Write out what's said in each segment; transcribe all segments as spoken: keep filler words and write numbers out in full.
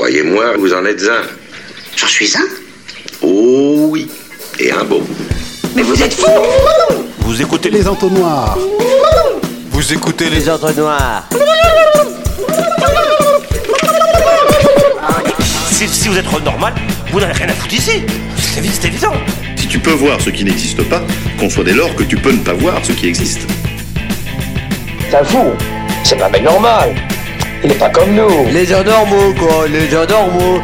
Croyez-moi, vous en êtes un. J'en suis un? Oh oui, et un beau. Mais vous êtes fous! Vous écoutez les entonnoirs. Vous écoutez les, les entonnoirs. Si, si vous êtes normal, vous n'avez rien à foutre ici. C'est c'est évident. Si tu peux voir ce qui n'existe pas, conçois dès lors que tu peux ne pas voir ce qui existe. C'est un fou. C'est pas un mec normal. Il est pas comme nous. Les gens normaux, quoi. Les gens normaux.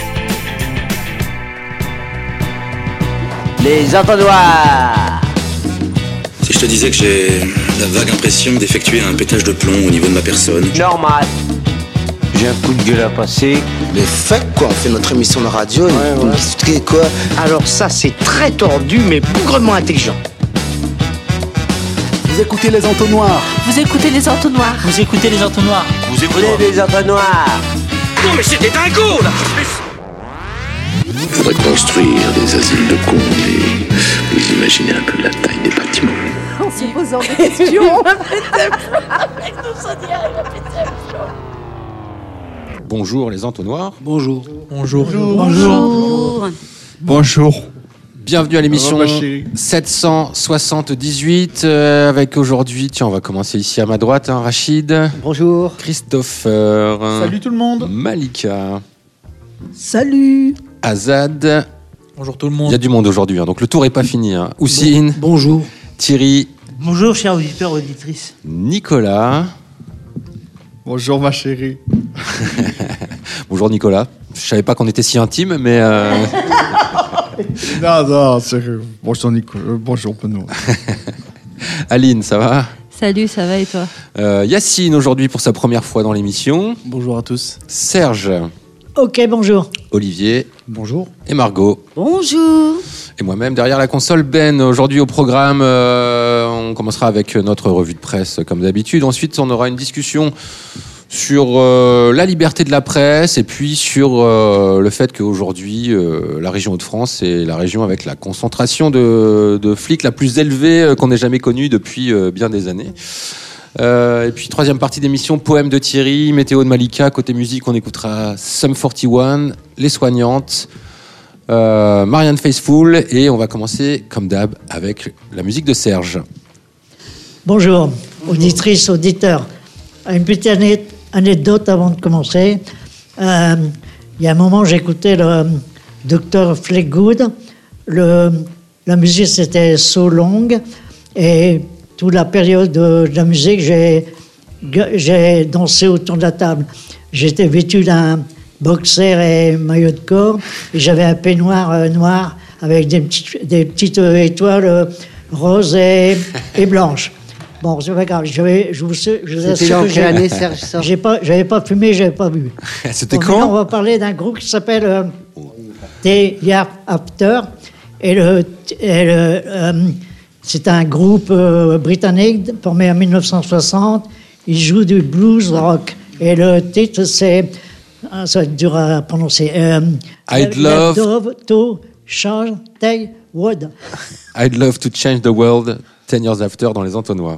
Les entonnoirs. Si je te disais que j'ai la vague impression d'effectuer un pétage de plomb au niveau de ma personne. Normal. J'ai un coup de gueule à passer. Mais fake quoi, on fait notre émission de radio, ouais, vous me expliquez quoi? Alors ça c'est très tordu mais bougrement intelligent. Vous écoutez les entonnoirs. Vous écoutez les entonnoirs. Vous écoutez les entonnoirs. Vous écoutez les entonnoirs. Non mais c'était dingo là. Il faudrait construire des asiles de cons et vous imaginez un peu la taille des bâtiments. En se posant des questions. Bonjour les entonnoirs. Bonjour. Bonjour. Bonjour. Bonjour. Bonjour. Bienvenue à l'émission sept cent soixante-dix-huit euh, avec aujourd'hui, tiens on va commencer ici à ma droite, hein, Rachid. Bonjour. Christopher. Salut tout le monde. Malika. Salut. Azad. Bonjour tout le monde. Il y a du monde aujourd'hui, hein, donc le tour est pas fini. Hein. Houssine. Bon, bonjour. Thierry. Bonjour chers auditeurs auditrices. Nicolas. Bonjour ma chérie. Bonjour Nicolas. Je savais pas qu'on était si intimes, mais... Euh... non, non, sérieux. Bonjour Nicolas. Euh, bonjour Benoît. Aline, ça va? Salut, ça va et toi? euh, Yacine aujourd'hui pour sa première fois dans l'émission. Bonjour à tous. Serge. Ok, bonjour. Olivier. Bonjour. Et Margot. Bonjour. Et moi-même derrière la console, Ben. Aujourd'hui au programme, euh, on commencera avec notre revue de presse comme d'habitude. Ensuite, on aura une discussion sur euh, la liberté de la presse et puis sur euh, le fait qu'aujourd'hui, euh, la région Hauts-de-France est la région avec la concentration de, de flics la plus élevée euh, qu'on ait jamais connue depuis euh, bien des années. Euh, et puis troisième partie d'émission, poème de Thierry, météo de Malika. Côté musique, on écoutera Sum quarante et un, Les Soignantes, euh, Marianne Faithfull, et on va commencer comme d'hab avec la musique de Serge. Bonjour, auditrices, auditeurs. Une petite anecdote avant de commencer. Euh, il y a un moment, j'écoutais le docteur Fleetwood. Le, la musique, c'était So Long. Et toute la période de, de la musique, j'ai, j'ai dansé autour de la table. J'étais vêtu d'un boxer et maillot de corps. Et j'avais un peignoir euh, noir avec des petites, des petites euh, étoiles euh, roses et, et blanches. Bon, c'est pas grave. Je, vais, je vous, je vous C'était en quelle année, Serge, ça? J'ai pas, j'avais pas fumé, j'avais pas bu. C'était bon, quand? On va parler d'un groupe qui s'appelle euh, The Year After. Et, le, et le, euh, c'est un groupe euh, britannique formé en dix-neuf cent soixante. Ils jouent du blues rock. Et le titre, c'est... Ça va être dur à prononcer. Euh, I'd love... love to change the world. I'd love to change the world ten years after dans les entonnoirs.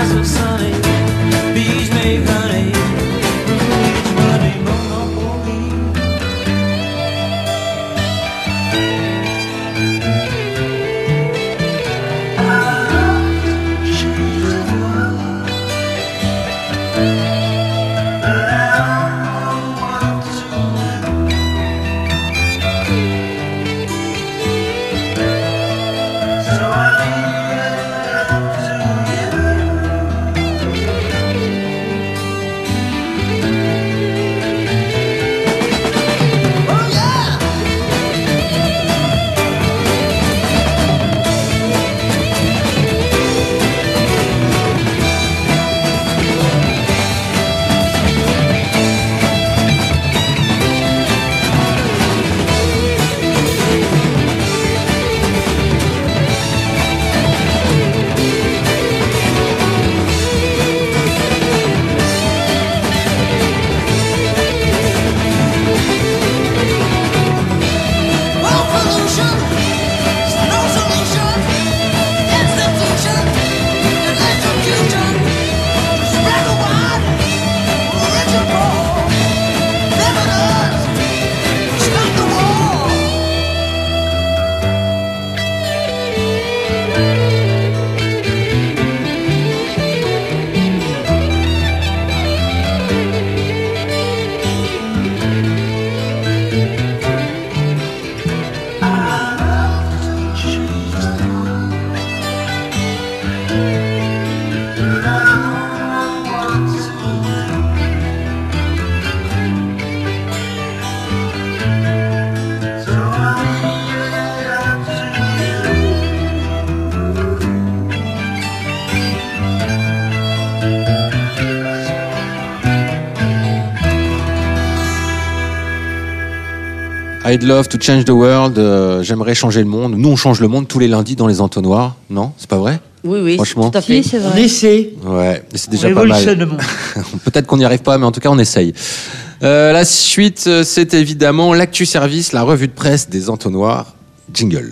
I'd love to change the world. Euh, j'aimerais changer le monde. Nous, on change le monde tous les lundis dans les entonnoirs. Non, c'est pas vrai? Oui, oui, franchement. tout à fait. Oui, c'est vrai. On essaie. Ouais, c'est déjà On pas mal. révolutionne le monde. Peut-être qu'on n'y arrive pas, mais en tout cas, on essaye. Euh, la suite, c'est évidemment l'actu service, la revue de presse des entonnoirs. Jingle.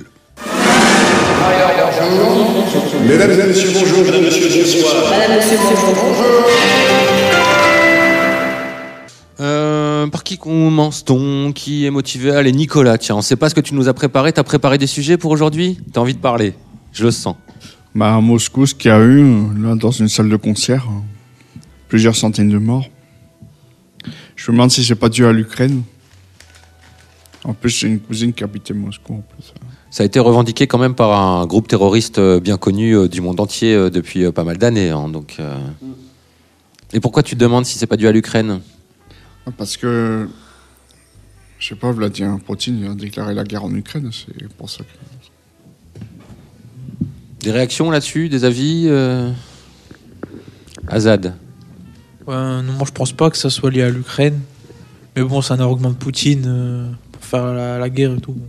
Mesdames et messieurs, bonjour. Madame, monsieur, bonsoir. Madame, monsieur, bonjour. Bonjour. Euh, par qui commence-t-on? Qui est motivé? Allez, Nicolas, tiens, on sait pas ce que tu nous as préparé. T'as préparé des sujets pour aujourd'hui? T'as envie de parler? Je le sens. Bah, à Moscou, ce qu'il y a eu, là, dans une salle de concert, plusieurs centaines de morts. Je me demande si c'est pas dû à l'Ukraine. En plus, j'ai une cousine qui habitait Moscou, en plus. Ça a été revendiqué quand même par un groupe terroriste bien connu du monde entier depuis pas mal d'années. Hein, donc, euh... Et pourquoi tu te demandes si c'est pas dû à l'Ukraine? Parce que, je sais pas, Vladimir Poutine a déclaré la guerre en Ukraine, c'est pour ça que... Des réactions là-dessus, des avis euh... Azad? Ouais, non, moi je pense pas que ça soit lié à l'Ukraine. Mais bon, c'est un argument de Poutine euh, pour faire la, la guerre et tout.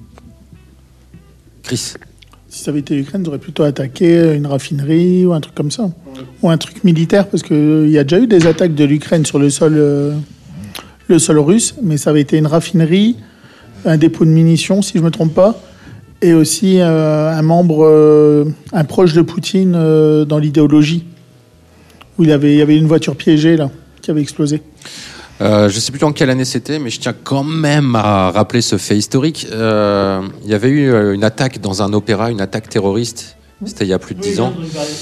Chris? Si ça avait été l'Ukraine, ils auraient plutôt attaqué une raffinerie ou un truc comme ça. Ouais. Ou un truc militaire, parce qu'il euh, y a déjà eu des attaques de l'Ukraine sur le sol, euh, le sol russe, mais ça avait été une raffinerie, un dépôt de munitions, si je ne me trompe pas, et aussi euh, un membre, euh, un proche de Poutine euh, dans l'idéologie, où il, avait, il y avait une voiture piégée, là, qui avait explosé. Euh, je ne sais plus en quelle année c'était, mais je tiens quand même à rappeler ce fait historique. Euh, il y avait eu une attaque dans un opéra, une attaque terroriste. C'était il y a plus de dix ans.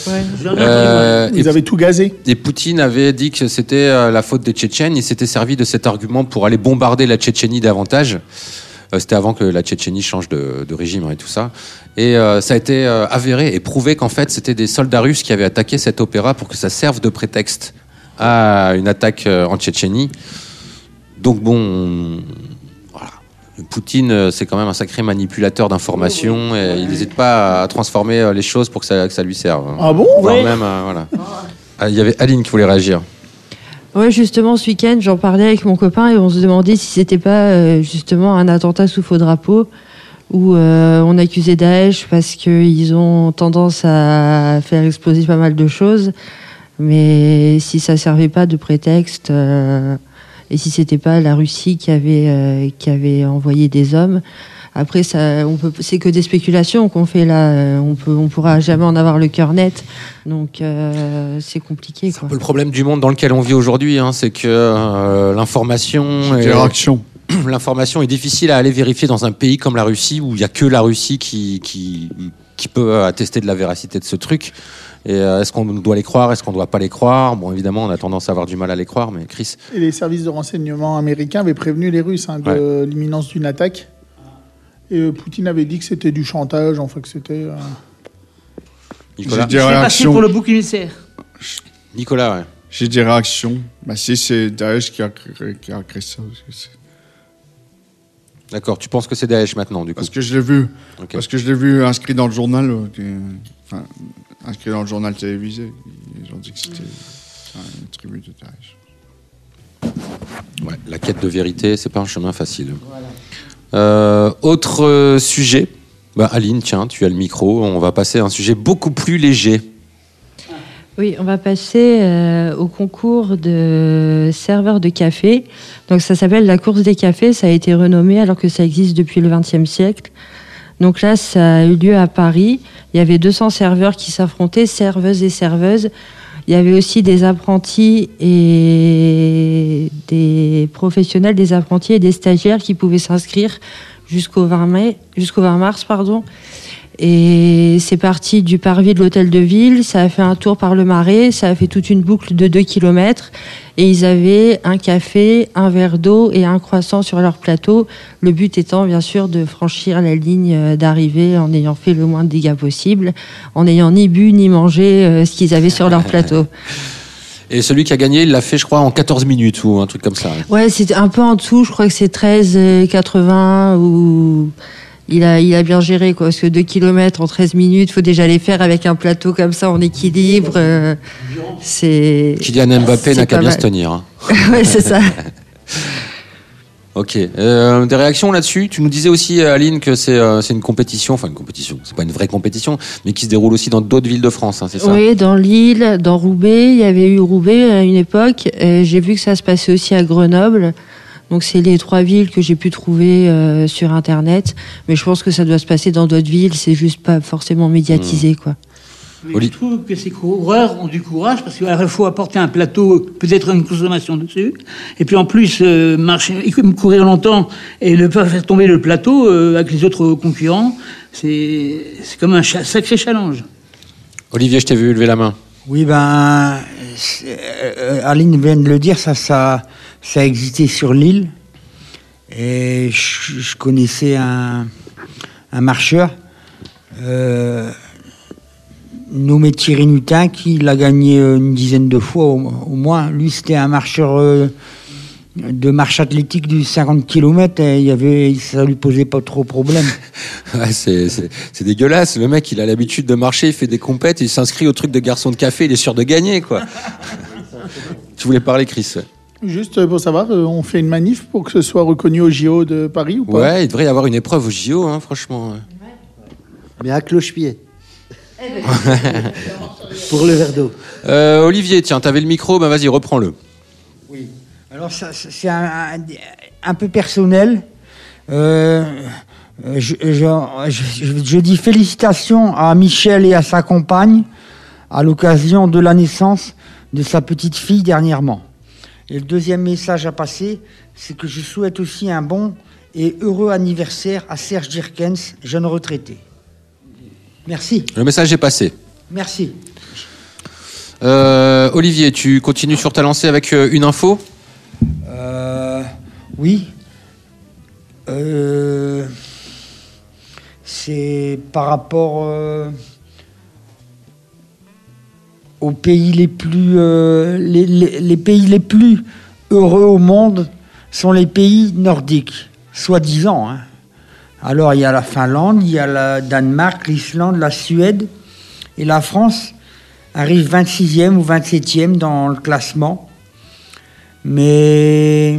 Euh, Ils avaient tout gazé. Et Poutine avait dit que c'était la faute des Tchétchènes. Il s'était servi de cet argument pour aller bombarder la Tchétchénie davantage. Euh, c'était avant que la Tchétchénie change de, de régime et tout ça. Et euh, ça a été euh, avéré et prouvé qu'en fait, c'était des soldats russes qui avaient attaqué cet opéra pour que ça serve de prétexte à une attaque en Tchétchénie. Donc bon, voilà. Poutine, c'est quand même un sacré manipulateur d'informations et il n'hésite pas à transformer les choses pour que ça, que ça lui serve. Ah bon? Voire ouais. même, euh, voilà. Ah, il y avait Aline qui voulait réagir. Ouais, justement, ce week-end, j'en parlais avec mon copain et on se demandait si c'était pas euh, justement un attentat sous faux drapeau où euh, on accusait Daesh parce qu'ils ont tendance à faire exploser pas mal de choses. Mais si ça servait pas de prétexte euh, et si c'était pas la Russie qui avait euh, qui avait envoyé des hommes, Après, ça, on peut, c'est que des spéculations qu'on fait là. On peut, on pourra jamais en avoir le cœur net. Donc, euh, c'est compliqué. C'est un peu le problème du monde dans lequel on vit aujourd'hui, hein, c'est que euh, l'information, est, l'information est difficile à aller vérifier dans un pays comme la Russie, où il y a que la Russie qui, qui, qui peut attester de la véracité de ce truc. Et euh, est-ce qu'on doit les croire, est-ce qu'on ne doit pas les croire? Bon, évidemment, on a tendance à avoir du mal à les croire, mais Chris. Et les services de renseignement américains avaient prévenu les Russes hein, de ouais. l'imminence d'une attaque. Et euh, Poutine avait dit que c'était du chantage, enfin que c'était. Euh... Nicolas. J'ai des réactions pour le bouc émissaire. Nicolas, ouais. J'ai des réactions. Bah, si c'est Daesh qui a créé, qui a créé ça. D'accord, tu penses que c'est Daesh maintenant, du coup? Parce que je l'ai vu. Okay. Parce que je l'ai vu inscrit dans le journal. Euh, qui, enfin, inscrit dans le journal télévisé. Ils ont dit que c'était une tribu de Daesh. Ouais, la quête de vérité, c'est pas un chemin facile. Voilà. Euh, autre euh, sujet. Bah, Aline, tiens, tu as le micro. On va passer à un sujet beaucoup plus léger. Oui, on va passer euh, au concours de serveurs de café. Donc, ça s'appelle la course des cafés. Ça a été renommé alors que ça existe depuis le vingtième siècle. Donc là, ça a eu lieu à Paris. Il y avait deux cents serveurs qui s'affrontaient, serveuses et serveuses. Il y avait aussi des apprentis et des professionnels, des apprentis et des stagiaires qui pouvaient s'inscrire jusqu'au vingt mai, jusqu'au vingt mars, pardon. Et c'est parti du parvis de l'hôtel de ville, ça a fait un tour par le Marais, ça a fait toute une boucle de deux kilomètres. Et ils avaient un café, un verre d'eau et un croissant sur leur plateau. Le but étant, bien sûr, de franchir la ligne d'arrivée en ayant fait le moins de dégâts possible, en n'ayant ni bu ni mangé ce qu'ils avaient sur leur plateau. Et celui qui a gagné, il l'a fait, je crois, en quatorze minutes ou un truc comme ça. Ouais, c'est un peu en dessous, je crois que c'est treize quatre-vingts ou... Il a, il a bien géré, quoi, parce que deux kilomètres en treize minutes, il faut déjà les faire avec un plateau comme ça en équilibre. Euh, c'est. Kylian Mbappé n'a qu'à bien se tenir. Hein. Ouais, c'est ça. Ok. Euh, des réactions là-dessus? Tu nous disais aussi, Aline, que c'est, euh, c'est une compétition, enfin une compétition, c'est pas une vraie compétition, mais qui se déroule aussi dans d'autres villes de France, hein, c'est ça? Oui, dans Lille, dans Roubaix. Il y avait eu Roubaix à une époque. Et j'ai vu que ça se passait aussi à Grenoble. Donc c'est les trois villes que j'ai pu trouver euh, sur Internet, mais je pense que ça doit se passer dans d'autres villes, c'est juste pas forcément médiatisé, mmh. quoi. Mais je trouve que ces coureurs ont du courage parce qu'il faut apporter un plateau, peut-être une consommation dessus, et puis en plus euh, marcher, courir longtemps et ne pas faire tomber le plateau euh, avec les autres concurrents, c'est, c'est comme un cha- sacré challenge. Olivier, je t'ai vu lever la main. Oui, ben, euh, Aline vient de le dire, ça, ça, ça a existé sur l'île. Et je, je connaissais un, un marcheur, euh, nommé Thierry Nutin, qui l'a gagné une dizaine de fois au, au moins. Lui, c'était un marcheur euh, de marche athlétique du cinquante kilomètres, et il y avait, ça lui posait pas trop de problème. Ouais, c'est, c'est, c'est dégueulasse. Le mec, il a l'habitude de marcher, il fait des compètes, il s'inscrit au truc de garçon de café, il est sûr de gagner, quoi. Tu voulais parler, Chris? Juste pour savoir, on fait une manif pour que ce soit reconnu au J O de Paris ou pas? Ouais, il devrait y avoir une épreuve au J O, hein, franchement. Mais à cloche-pied. Pour le verre d'eau. Euh, Olivier, tiens, t'avais le micro, bah vas-y, reprends-le. Oui. Alors, ça, c'est un, un, un peu personnel. Euh, je, je, je, je dis félicitations à Michel et à sa compagne à l'occasion de la naissance de sa petite fille dernièrement. Et le deuxième message à passer, c'est que je souhaite aussi un bon et heureux anniversaire à Serge Dirkens, jeune retraité. Merci. Le message est passé. Merci. Euh, Olivier, tu continues sur ta lancée avec euh, une info? Euh, oui. Euh, c'est par rapport euh, aux pays les plus euh, les, les, les pays les plus heureux au monde sont les pays nordiques, soi-disant. Hein. Alors il y a la Finlande, il y a le Danemark, l'Islande, la Suède, et la France arrive vingt-sixième ou vingt-septième dans le classement. Mais,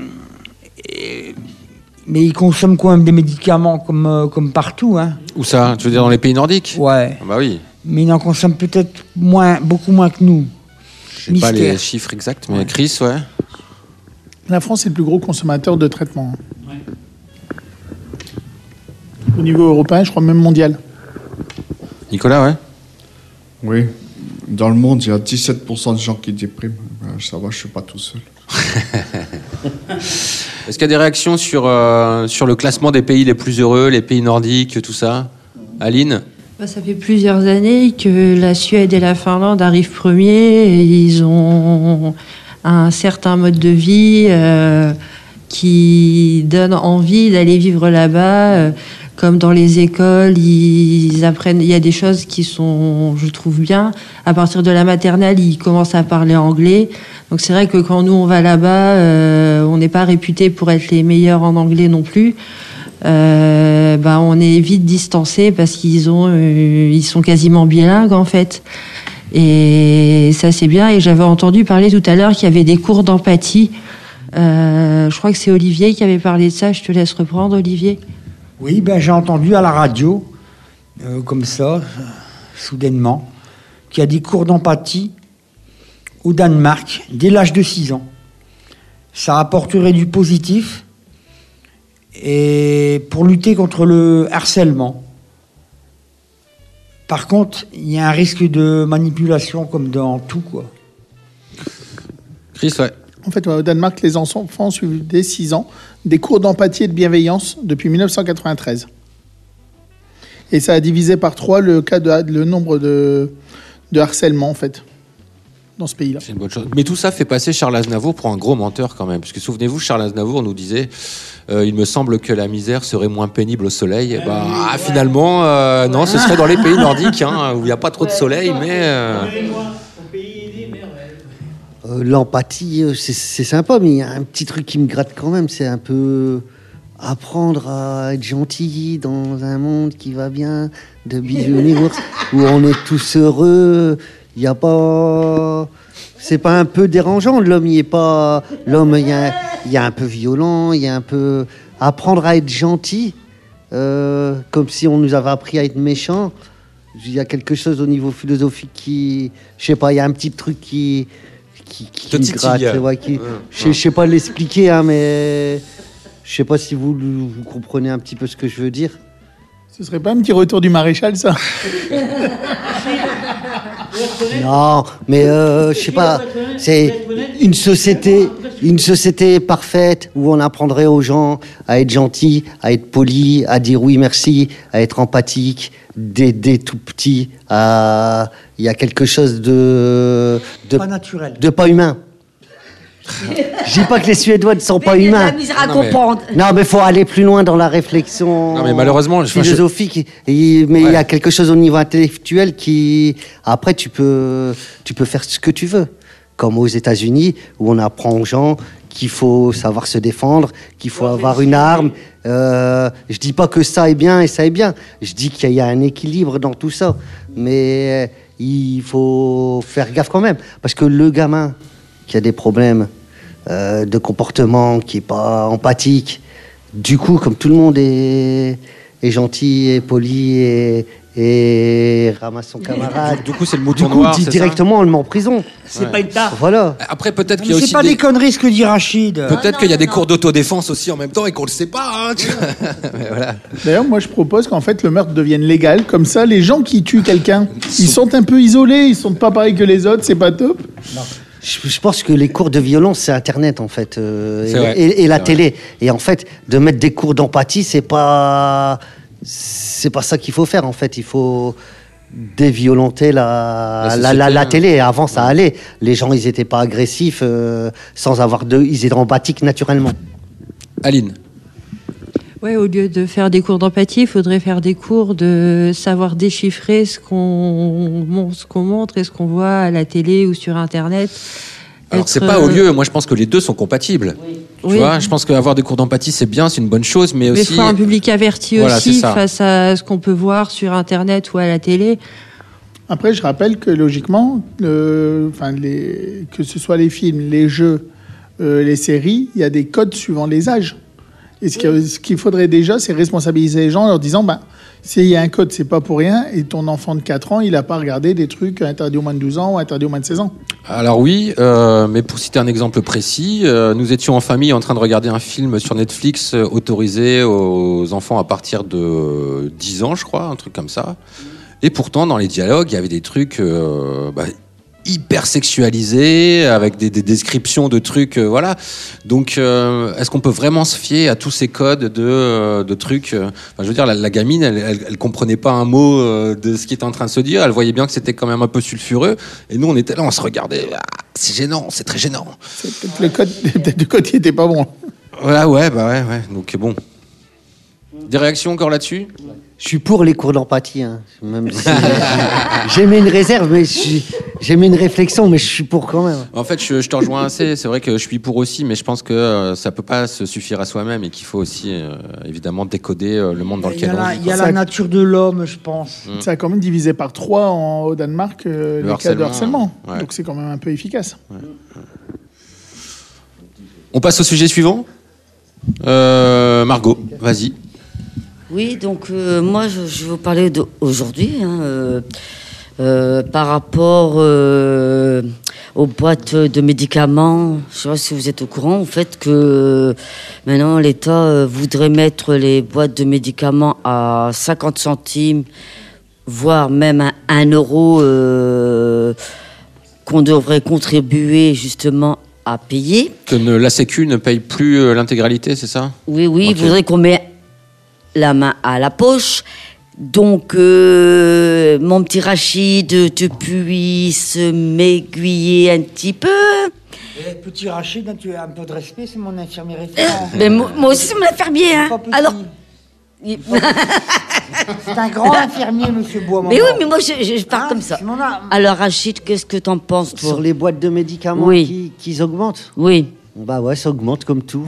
mais ils consomment quand même des médicaments comme, comme partout. Hein. Où ça? Tu veux dire dans les pays nordiques? Ouais. Ah bah oui. Mais ils en consomment peut-être moins, beaucoup moins que nous. Je ne sais pas les chiffres exacts, mais ouais. Chris, ouais. La France est le plus gros consommateur de traitements. Ouais. Au niveau européen, je crois même mondial. Nicolas, ouais. Oui. Dans le monde, il y a dix-sept pour cent de gens qui dépriment. Ben, ça va, je ne suis pas tout seul. Est-ce qu'il y a des réactions sur, euh, sur le classement des pays les plus heureux, les pays nordiques, tout ça? Aline? Bah, ça fait plusieurs années que la Suède et la Finlande arrivent premiers. Et ils ont un certain mode de vie euh, qui donne envie d'aller vivre là-bas. Euh, comme dans les écoles, ils apprennent. Il y a des choses qui sont, je trouve bien. À partir de la maternelle, ils commencent à parler anglais. Donc c'est vrai que quand nous on va là-bas, euh, on n'est pas réputé pour être les meilleurs en anglais non plus. Euh, bah, on est vite distancé parce qu'ils ont, euh, ils sont quasiment bilingues en fait. Et ça c'est bien. Et j'avais entendu parler tout à l'heure qu'il y avait des cours d'empathie. Euh, je crois que c'est Olivier qui avait parlé de ça. Je te laisse reprendre, Olivier. Oui, ben j'ai entendu à la radio, euh, comme ça, euh, soudainement, qu'il y a des cours d'empathie au Danemark dès l'âge de six ans. Ça apporterait du positif et pour lutter contre le harcèlement. Par contre, il y a un risque de manipulation comme dans tout, quoi. Chris, ouais. En fait, au Danemark, les enfants suivent dès six ans des cours d'empathie et de bienveillance depuis mille neuf cent quatre-vingt-treize. Et ça a divisé par trois le, cas de, le nombre de, de harcèlement, en fait, dans ce pays-là. C'est une bonne chose. Mais tout ça fait passer Charles Aznavour pour un gros menteur quand même. Parce que souvenez-vous, Charles Aznavour nous disait euh, il me semble que la misère serait moins pénible au soleil. Bah, ah, finalement, euh, non, ce serait dans les pays nordiques, hein, où il n'y a pas trop de soleil, mais... Euh... Euh, l'empathie, c'est, c'est sympa, mais il y a un petit truc qui me gratte quand même, c'est un peu apprendre à être gentil dans un monde qui va bien, de bisounours, où on est tous heureux. Il n'y a pas... C'est pas un peu dérangeant, l'homme, il est pas... L'homme, il y a, il y a un peu violent, il y a un peu... Apprendre à être gentil, euh, comme si on nous avait appris à être méchant. Il y a quelque chose au niveau philosophique qui... Je sais pas, il y a un petit truc qui... qui, qui me gratte, ouais, qui, ouais, je, je sais pas l'expliquer, hein, mais je sais pas si vous, vous comprenez un petit peu ce que je veux dire. Ce serait pas un petit retour du maréchal, ça? Non, mais euh, je sais pas, c'est une société, une société parfaite où on apprendrait aux gens à être gentils, à être polis, à dire oui merci, à être empathique, d'aider tout petit. À... Il y a quelque chose de, de pas naturel, de pas humain. Je dis pas que les Suédois ne sont mais pas humains. La misère à non, comprendre. Mais... Non, mais faut aller plus loin dans la réflexion. Non, mais malheureusement, philosophique. Je... Et, mais il ouais. y a quelque chose au niveau intellectuel qui, après, tu peux, tu peux faire ce que tu veux. Comme aux États-Unis, où on apprend aux gens qu'il faut savoir se défendre, qu'il faut avoir une arme. Euh, je dis pas que ça est bien et ça est bien. Je dis qu'il y a un équilibre dans tout ça. Mais il faut faire gaffe quand même, parce que le gamin qui a des problèmes euh, de comportement, qui n'est pas empathique. Du coup, comme tout le monde est, est gentil et poli et, et ramasse son camarade. Du coup, c'est le mouton du coup, noir, dit directement, on le met en prison. C'est ouais. pas une tare. Voilà. Après, peut-être qu'il y a c'est aussi pas des... des conneries ce que dit Rachid. Peut-être ah, qu'il y a non, des non. cours d'autodéfense aussi en même temps et qu'on le sait pas. Hein, tu... Mais voilà. D'ailleurs, moi, je propose qu'en fait, le meurtre devienne légal. Comme ça, les gens qui tuent quelqu'un, ils sont un peu isolés, ils sont pas pareils que les autres, c'est pas top. Non. Je pense que les cours de violence, c'est Internet, en fait, euh, et, et, et la télé. Vrai. Et en fait, de mettre des cours d'empathie, c'est pas, c'est pas ça qu'il faut faire. En fait, il faut déviolenter la, la, la, la, la télé. Avant, ça ouais. allait. Les gens, ils étaient pas agressifs, euh, sans avoir de, ils étaient empathiques naturellement. Aline. Ouais, au lieu de faire des cours d'empathie, il faudrait faire des cours de savoir déchiffrer ce qu'on, ce qu'on montre et ce qu'on voit à la télé ou sur Internet. Alors, c'est pas au lieu. Moi, je pense que les deux sont compatibles. Oui. Tu oui. vois, je pense qu'avoir des cours d'empathie, c'est bien, c'est une bonne chose, mais, mais aussi... Mais il faut un public averti voilà, aussi face à ce qu'on peut voir sur Internet ou à la télé. Après, je rappelle que, logiquement, le, enfin, les, que ce soit les films, les jeux, euh, les séries, il y a des codes suivant les âges. Et ce, oui. ce qu'il faudrait déjà, c'est responsabiliser les gens en leur disant, bah, S'il y a un code, c'est pas pour rien. Et ton enfant de quatre ans, il n'a pas regardé des trucs interdits aux moins de douze ans ou interdits aux moins de seize ans. Alors oui, euh, mais pour citer un exemple précis, euh, nous étions en famille en train de regarder un film sur Netflix euh, autorisé aux enfants à partir de dix ans, je crois, un truc comme ça. Et pourtant, dans les dialogues, il y avait des trucs euh, bah, hyper sexualisés, avec des, des descriptions de trucs, euh, voilà. Donc, euh, est-ce qu'on peut vraiment se fier à tous ces codes de, euh, de trucs euh, enfin, je veux dire, la, la gamine, elle, elle, elle comprenait pas un mot euh, de ce qui était en train de se dire. Elle voyait bien que c'était quand même un peu sulfureux. Et nous, on était là, on se regardait. Ah, c'est gênant, c'est très gênant. C'est peut-être le code, peut-être le code qui était pas bon. Voilà, ouais, bah ouais, ouais. Donc bon. Des réactions encore là-dessus ? Je suis pour les cours d'empathie. Hein. Même si j'ai mis une réserve, mais je suis, j'ai mis une réflexion, mais je suis pour quand même. En fait, je, je te rejoins assez. C'est vrai que je suis pour aussi, mais je pense que euh, ça peut pas se suffire à soi-même et qu'il faut aussi, euh, évidemment, décoder euh, le monde dans lequel il y a on la, vit. Il y a la nature de l'homme, je pense. Mm. Ça a quand même divisé par trois en, au Danemark euh, Le les cas de harcèlement. ouais. Donc c'est quand même un peu efficace. Ouais. On passe au sujet suivant. Euh, Margot, vas-y. Oui, donc euh, moi je, je vais vous parler d'aujourd'hui hein, euh, euh, par rapport euh, aux boîtes de médicaments. Je ne sais pas si vous êtes au courant, en fait, que euh, maintenant l'État euh, voudrait mettre les boîtes de médicaments à cinquante centimes, voire même à un euro euh, qu'on devrait contribuer justement à payer. Que ne, la Sécu ne paye plus euh, l'intégralité, c'est ça ? Oui, oui, okay. il voudrait qu'on mette la main à la poche. Donc, euh, mon petit Rachid, tu puisses m'aiguiller un petit peu. Eh, petit Rachid, tu as un peu de respect, c'est mon infirmier référent. Mais moi, moi aussi, c'est mon infirmier. Hein. Alors. C'est un grand infirmier, monsieur Bois. Mais oui, mais moi, je, je, je parle ah, comme ça. Alors, Rachid, qu'est-ce que t'en penses, toi ? Sur les boîtes de médicaments oui. qui, qui augmentent ? Oui. Bah ouais, ça augmente comme tout.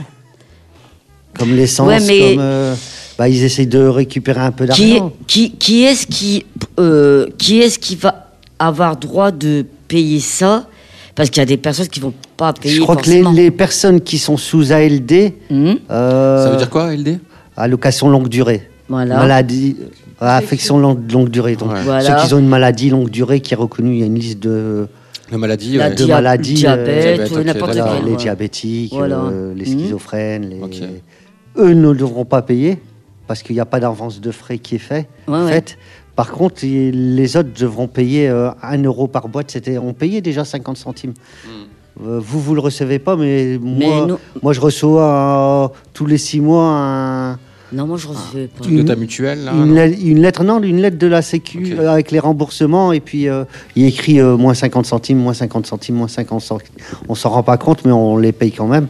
Comme l'essence, ouais, mais... comme... Euh, bah, ils essayent de récupérer un peu d'argent. Qui, qui, qui est-ce qui, euh, qui est-ce qui va avoir droit de payer ça ? Parce qu'il y a des personnes qui vont pas payer. Je crois forcément. que les, les personnes qui sont sous A L D... Mmh. Euh, ça veut dire quoi, A L D ? Allocation longue durée. Voilà. Maladie, euh, affection longue, longue durée. Donc, ouais. voilà. Ceux qui ont une maladie longue durée qui est reconnue, il y a une liste de... De maladies, La ouais. de maladies, diabète, euh, ou n'importe voilà, quel, les ouais. diabétiques, voilà. euh, les schizophrènes, mmh. les... Okay. eux ne devront pas payer parce qu'il n'y a pas d'avance de frais qui est fait, ouais, faite. Ouais. Par contre, les autres devront payer euh, un euro par boîte. C'était, on payait déjà cinquante centimes. Mmh. Euh, vous, vous le recevez pas, mais, mais moi, nous... moi, je reçois euh, tous les six mois un. Non, moi je recevais pas. Une, de ta mutuelle là, une, lettre, une lettre, non, une lettre de la Sécu okay. euh, avec les remboursements et puis euh, il est écrit euh, moins cinquante centimes, moins cinquante centimes, moins cinquante centimes. On s'en rend pas compte, mais on les paye quand même.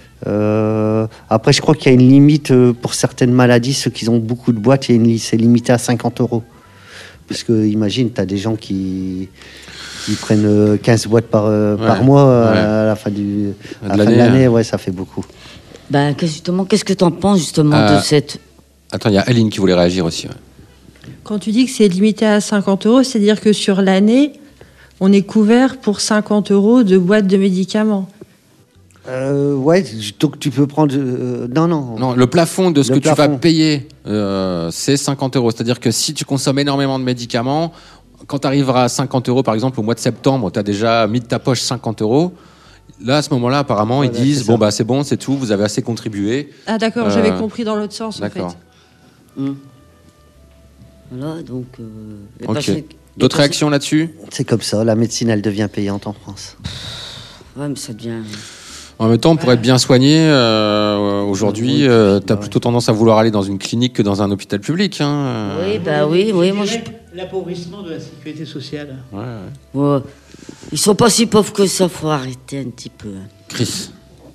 Euh, après, je crois qu'il y a une limite euh, pour certaines maladies, ceux qui ont beaucoup de boîtes, il y a une, c'est limité à cinquante euros. Parce que imagine, tu as des gens qui, qui prennent quinze boîtes par, euh, ouais. par mois ouais. à la fin, du, à la fin de l'année, hein. Ouais, ça fait beaucoup. Ben, justement, qu'est-ce que tu en penses justement euh, de cette... Attends, il y a Aline qui voulait réagir aussi. Ouais. Quand tu dis que c'est limité à cinquante euros, c'est-à-dire que sur l'année, on est couvert pour cinquante euros de boîtes de médicaments. Euh, ouais, donc tu peux prendre... Euh, non, non. Non, le plafond de ce le que plafond. tu vas payer, euh, c'est cinquante euros. C'est-à-dire que si tu consommes énormément de médicaments, quand tu arriveras à cinquante euros, par exemple, au mois de septembre, tu as déjà mis de ta poche cinquante euros. Là, à ce moment-là, apparemment, ouais, ils disent bon, bah, c'est bon, c'est tout, vous avez assez contribué. Ah, d'accord, euh... j'avais compris dans l'autre sens, d'accord. en fait. Mmh. Voilà, donc. Euh, ok. Personnes, D'autres réactions personnes... là-dessus ? C'est comme ça, la médecine, elle devient payante en France. Ouais, mais ça devient. En même temps, pour être bien soigné, euh, aujourd'hui, euh, tu as plutôt tendance à vouloir aller dans une clinique que dans un hôpital public. Hein. Oui, bah oui, oui. Moi, je... L'appauvrissement de la sécurité sociale. Ouais, ouais. Ouais. Ils sont pas si pauvres que ça, faut arrêter un petit peu. Chris.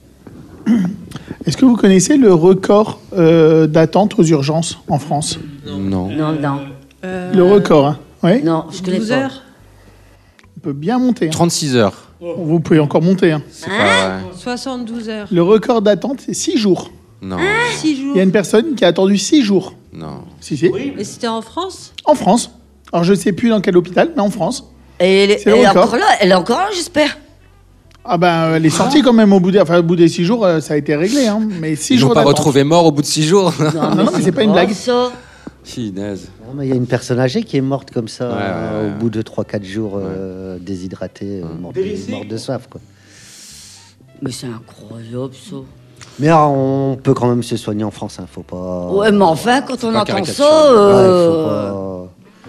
Est-ce que vous connaissez le record euh, d'attente aux urgences en France ? Non. Non, non. Euh... Le record, hein ? Oui. Non, je connais douze pas. heures. On peut bien monter. Hein. trente-six heures. Vous pouvez encore monter. Hein. C'est hein pas... soixante-douze heures. Le record d'attente, c'est six jours. Non. six jours. Il y a une personne qui a attendu six jours. Non. Si, si. Oui, mais c'était en France ? En France. Alors, je ne sais plus dans quel hôpital, mais en France. Et elle, elle est encore là, elle est encore là, j'espère. Ah ben, elle est sortie quand même au bout des, enfin, au bout des six jours, ça a été réglé. Hein. Mais six Ils jours n'ont pas retrouvé mort au bout de six jours. Non, non, non mais c'est pas une blague. Ça. Si, naze. Il y a une personne âgée qui est morte comme ça, ouais, ouais, euh, ouais. au bout de trois quatre jours, euh, déshydratée, euh, morte, de, morte de soif. Quoi. Mais c'est incroyable, ça. Mais alors, on peut quand même se soigner en France, hein, faut pas... Ouais, mais enfin, quand on entend ça... Euh... Ouais, faut pas...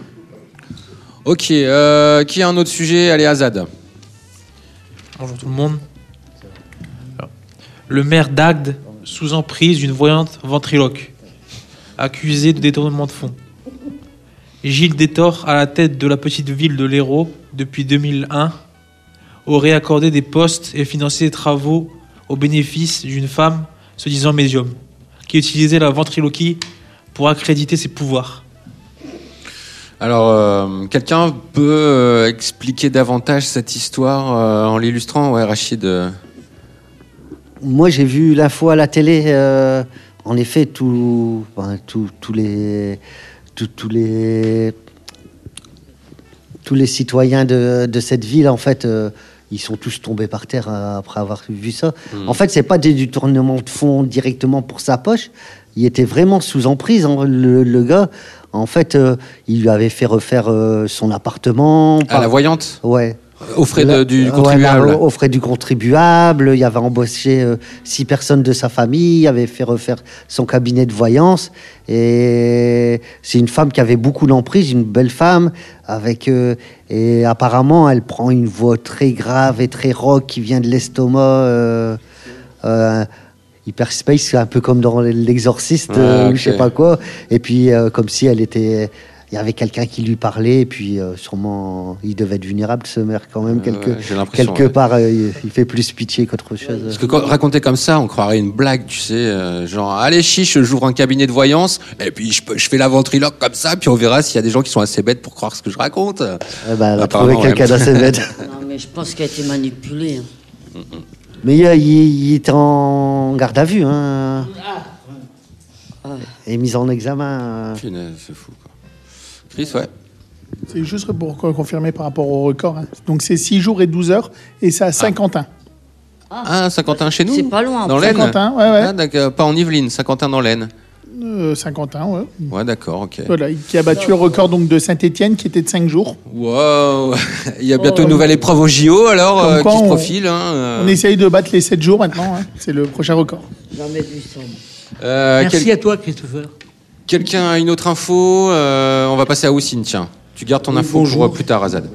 Ok, euh, qui a un autre sujet? Allez, Azad. Bonjour tout le monde. Alors, le maire d'Agde, sous emprise d'une voyante ventriloque, accusé de détournement de fonds. Gilles Détor, à la tête de la petite ville de l'Hérault depuis deux mille un, aurait accordé des postes et financé des travaux au bénéfice d'une femme se disant médium, qui utilisait la ventriloquie pour accréditer ses pouvoirs. Alors, euh, quelqu'un peut euh, expliquer davantage cette histoire euh, en l'illustrant? Ouais, Rachid. Euh... Moi, j'ai vu l'info à la télé. Euh, en effet, tous enfin, tous les, tous les, tous les citoyens de, de cette ville, en fait, euh, ils sont tous tombés par terre après avoir vu ça. Mmh. En fait, c'est pas des détournements de fonds directement pour sa poche. Il était vraiment sous emprise, hein, le, le gars. En fait, euh, il lui avait fait refaire euh, son appartement. À par... la voyante? Ouais. Au frais de, du contribuable. Ouais, là, au frais du contribuable. Il avait embauché euh, six personnes de sa famille. Il avait fait refaire son cabinet de voyance. Et c'est une femme qui avait beaucoup d'emprise, une belle femme. Avec, euh, et apparemment, elle prend une voix très grave et très rock qui vient de l'estomac. Euh, euh, Hyperspace, c'est un peu comme dans L'Exorciste, ah, euh, okay. ou je sais pas quoi. Et puis, euh, comme si elle était... Il y avait quelqu'un qui lui parlait, et puis euh, sûrement, il devait être vulnérable, ce maire, quand même. Euh, quelque ouais, quelque ouais. part, euh, il fait plus pitié qu'autre chose. Parce que quand, raconté comme ça, on croirait une blague, tu sais. Euh, genre, allez, chiche, j'ouvre un cabinet de voyance, et puis je, peux, je fais la ventriloque comme ça, puis on verra s'il y a des gens qui sont assez bêtes pour croire ce que je raconte. Eh ben, elle a trouvé quelqu'un d'assez bête. Non, mais je pense qu'elle a été manipulée. Hein. Mm-mm. Mais il, il, il était en garde à vue, hein. Ah. Et mis en examen. Punaise, c'est fou, quoi. Chris, ouais. C'est juste pour confirmer par rapport au record. Hein. Donc c'est six jours et douze heures, et c'est à Saint-Quentin. Ah, Saint-Quentin chez nous? C'est pas loin. Dans l'Aisne? Saint-Quentin, ouais, ouais. Ah, d'accord, pas en Yvelines, Saint-Quentin dans l'Aisne. Euh, Saint-Quentin, ouais. Ouais, d'accord, ok. Voilà, qui a battu le record donc, de Saint-Étienne, qui était de cinq jours. Wow. Il y a bientôt oh, une nouvelle épreuve au J O, alors, euh, qui on, se profile. Hein, euh... On essaye de battre les sept jours maintenant. Hein. C'est le prochain record. Jamais vu ça. Euh, Merci quel... à toi, Christopher. Quelqu'un a une autre info? euh, On va passer à Oussine, tiens. Tu gardes ton info Bonjour. pour plus tard, Azad.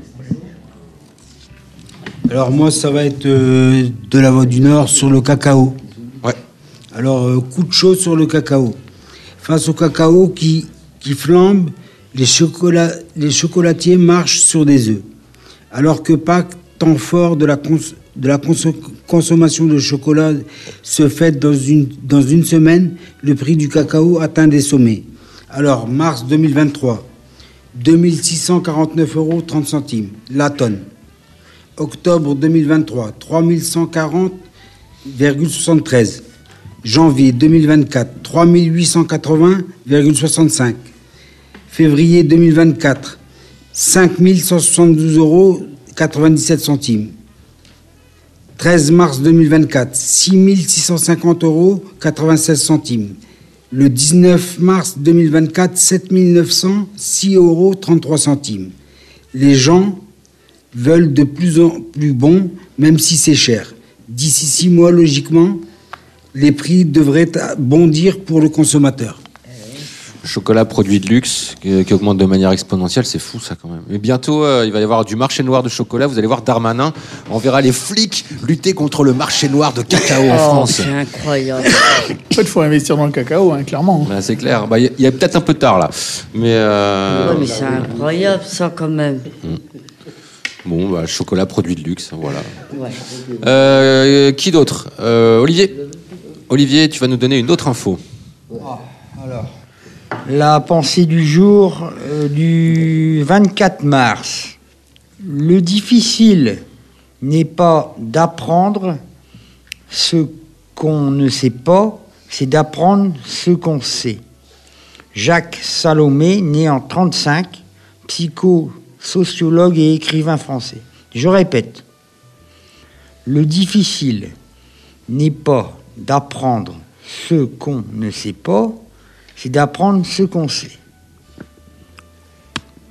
Alors moi, ça va être euh, de la Voix du Nord sur le cacao. Ouais. Alors, euh, coup de chaud sur le cacao. Face au cacao qui, qui flambe, les, chocolats, les chocolatiers marchent sur des œufs. Alors que Pâques, temps fort de la, cons, de la cons, consommation de chocolat, se fête dans une, dans une semaine, le prix du cacao atteint des sommets. Alors, mars deux mille vingt-trois, deux mille six cent quarante-neuf euros trente centimes la tonne. Octobre deux mille vingt-trois, trois mille cent quarante virgule soixante-treize. Janvier deux mille vingt-quatre, trois mille huit cent quatre-vingts virgule soixante-cinq. Février deux mille vingt-quatre, cinq mille cent soixante-douze euros quatre-vingt-dix-sept centimes. treize mars deux mille vingt-quatre, six mille six cent cinquante euros quatre-vingt-seize centimes. Le dix-neuf mars deux mille vingt-quatre, sept mille neuf cent six euros trente-trois centimes. Les gens veulent de plus en plus bon, même si c'est cher. D'ici six mois, logiquement, les prix devraient bondir pour le consommateur. Chocolat produit de luxe qui, qui augmente de manière exponentielle, c'est fou ça quand même. Et bientôt, euh, il va y avoir du marché noir de chocolat. Vous allez voir Darmanin, on verra les flics lutter contre le marché noir de cacao en Oh, France. c'est incroyable. En fait, il faut investir dans le cacao, hein, clairement. Ben, c'est clair. Il bah, y, y a peut-être un peu tard là. Mais, euh... ouais, mais c'est incroyable ça quand même. Bon, bah, chocolat produit de luxe, voilà. Ouais. Euh, qui d'autre euh, Olivier Olivier, tu vas nous donner une autre info. Ah, alors, la pensée du jour euh, du vingt-quatre mars. Le difficile n'est pas d'apprendre ce qu'on ne sait pas, c'est d'apprendre ce qu'on sait. Jacques Salomé, né en trente-cinq, psychosociologue et écrivain français. Je répète, le difficile n'est pas d'apprendre ce qu'on ne sait pas, c'est d'apprendre ce qu'on sait. Bah, je Moi, je tourne le un peu en comprends. rond dans ma tête. Hein. Moi, je le comprends comme, euh, comme quoi, c'est plus difficile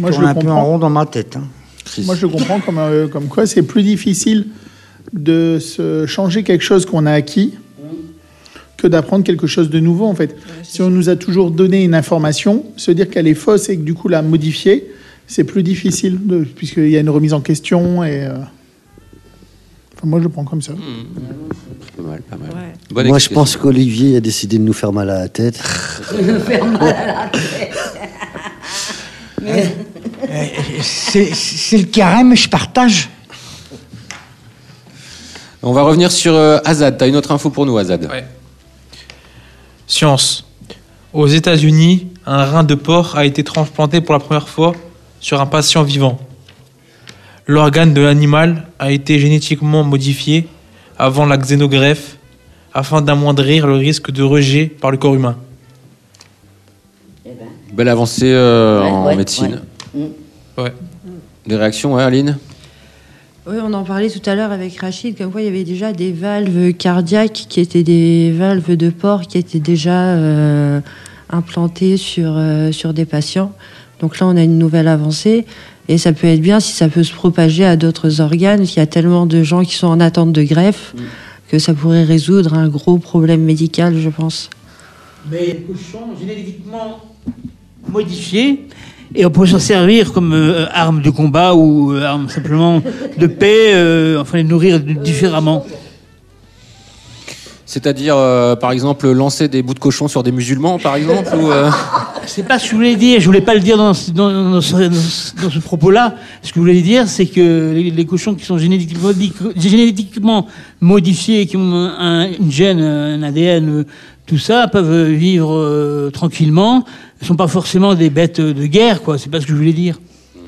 de se changer quelque chose qu'on a acquis que d'apprendre quelque chose de nouveau, en fait. Si on nous a toujours donné une information, se dire qu'elle est fausse et que du coup la modifier, c'est plus difficile, de, puisqu'il y a une remise en question. Et, euh... enfin, moi, je le prends comme ça. Pas mal, pas mal. Ouais. Bonne Moi, je explication. pense qu'Olivier a décidé de nous faire mal à la tête. Me faire mal à la tête. Mais- Euh, c'est, c'est le carême, je partage. On va revenir sur euh, Azad. T'as une autre info pour nous, Azad? Ouais. Science. Aux États-Unis, un rein de porc a été transplanté pour la première fois sur un patient vivant. L'organe de l'animal a été génétiquement modifié avant la xénogreffe afin d'amoindrir le risque de rejet par le corps humain. Belle avancée euh, Ouais, en ouais, médecine. ouais. Ouais. Des réactions, ouais, Aline? Oui, on en parlait tout à l'heure avec Rachid, comme quoi il y avait déjà des valves cardiaques qui étaient des valves de porc qui étaient déjà euh, implantées sur, euh, sur des patients. Donc là, on a une nouvelle avancée. Et ça peut être bien si ça peut se propager à d'autres organes. Il y a tellement de gens qui sont en attente de greffe mmh. que ça pourrait résoudre un gros problème médical, je pense. Mais les cochons génétiquement modifiés, et on peut s'en servir comme euh, arme de combat ou euh, arme simplement de paix, euh, enfin les nourrir différemment. C'est-à-dire, euh, par exemple, lancer des bouts de cochon sur des musulmans, par exemple ou, euh... C'est pas ce que je voulais dire, je voulais pas le dire dans, dans, dans ce, dans ce, dans ce propos-là. Ce que je voulais dire, c'est que les, les cochons qui sont génétiquement, génétiquement modifiés, qui ont un, une gène, un A D N, tout ça, peuvent vivre euh, tranquillement. Ils ne sont pas forcément des bêtes de guerre, quoi. C'est pas ce que je voulais dire.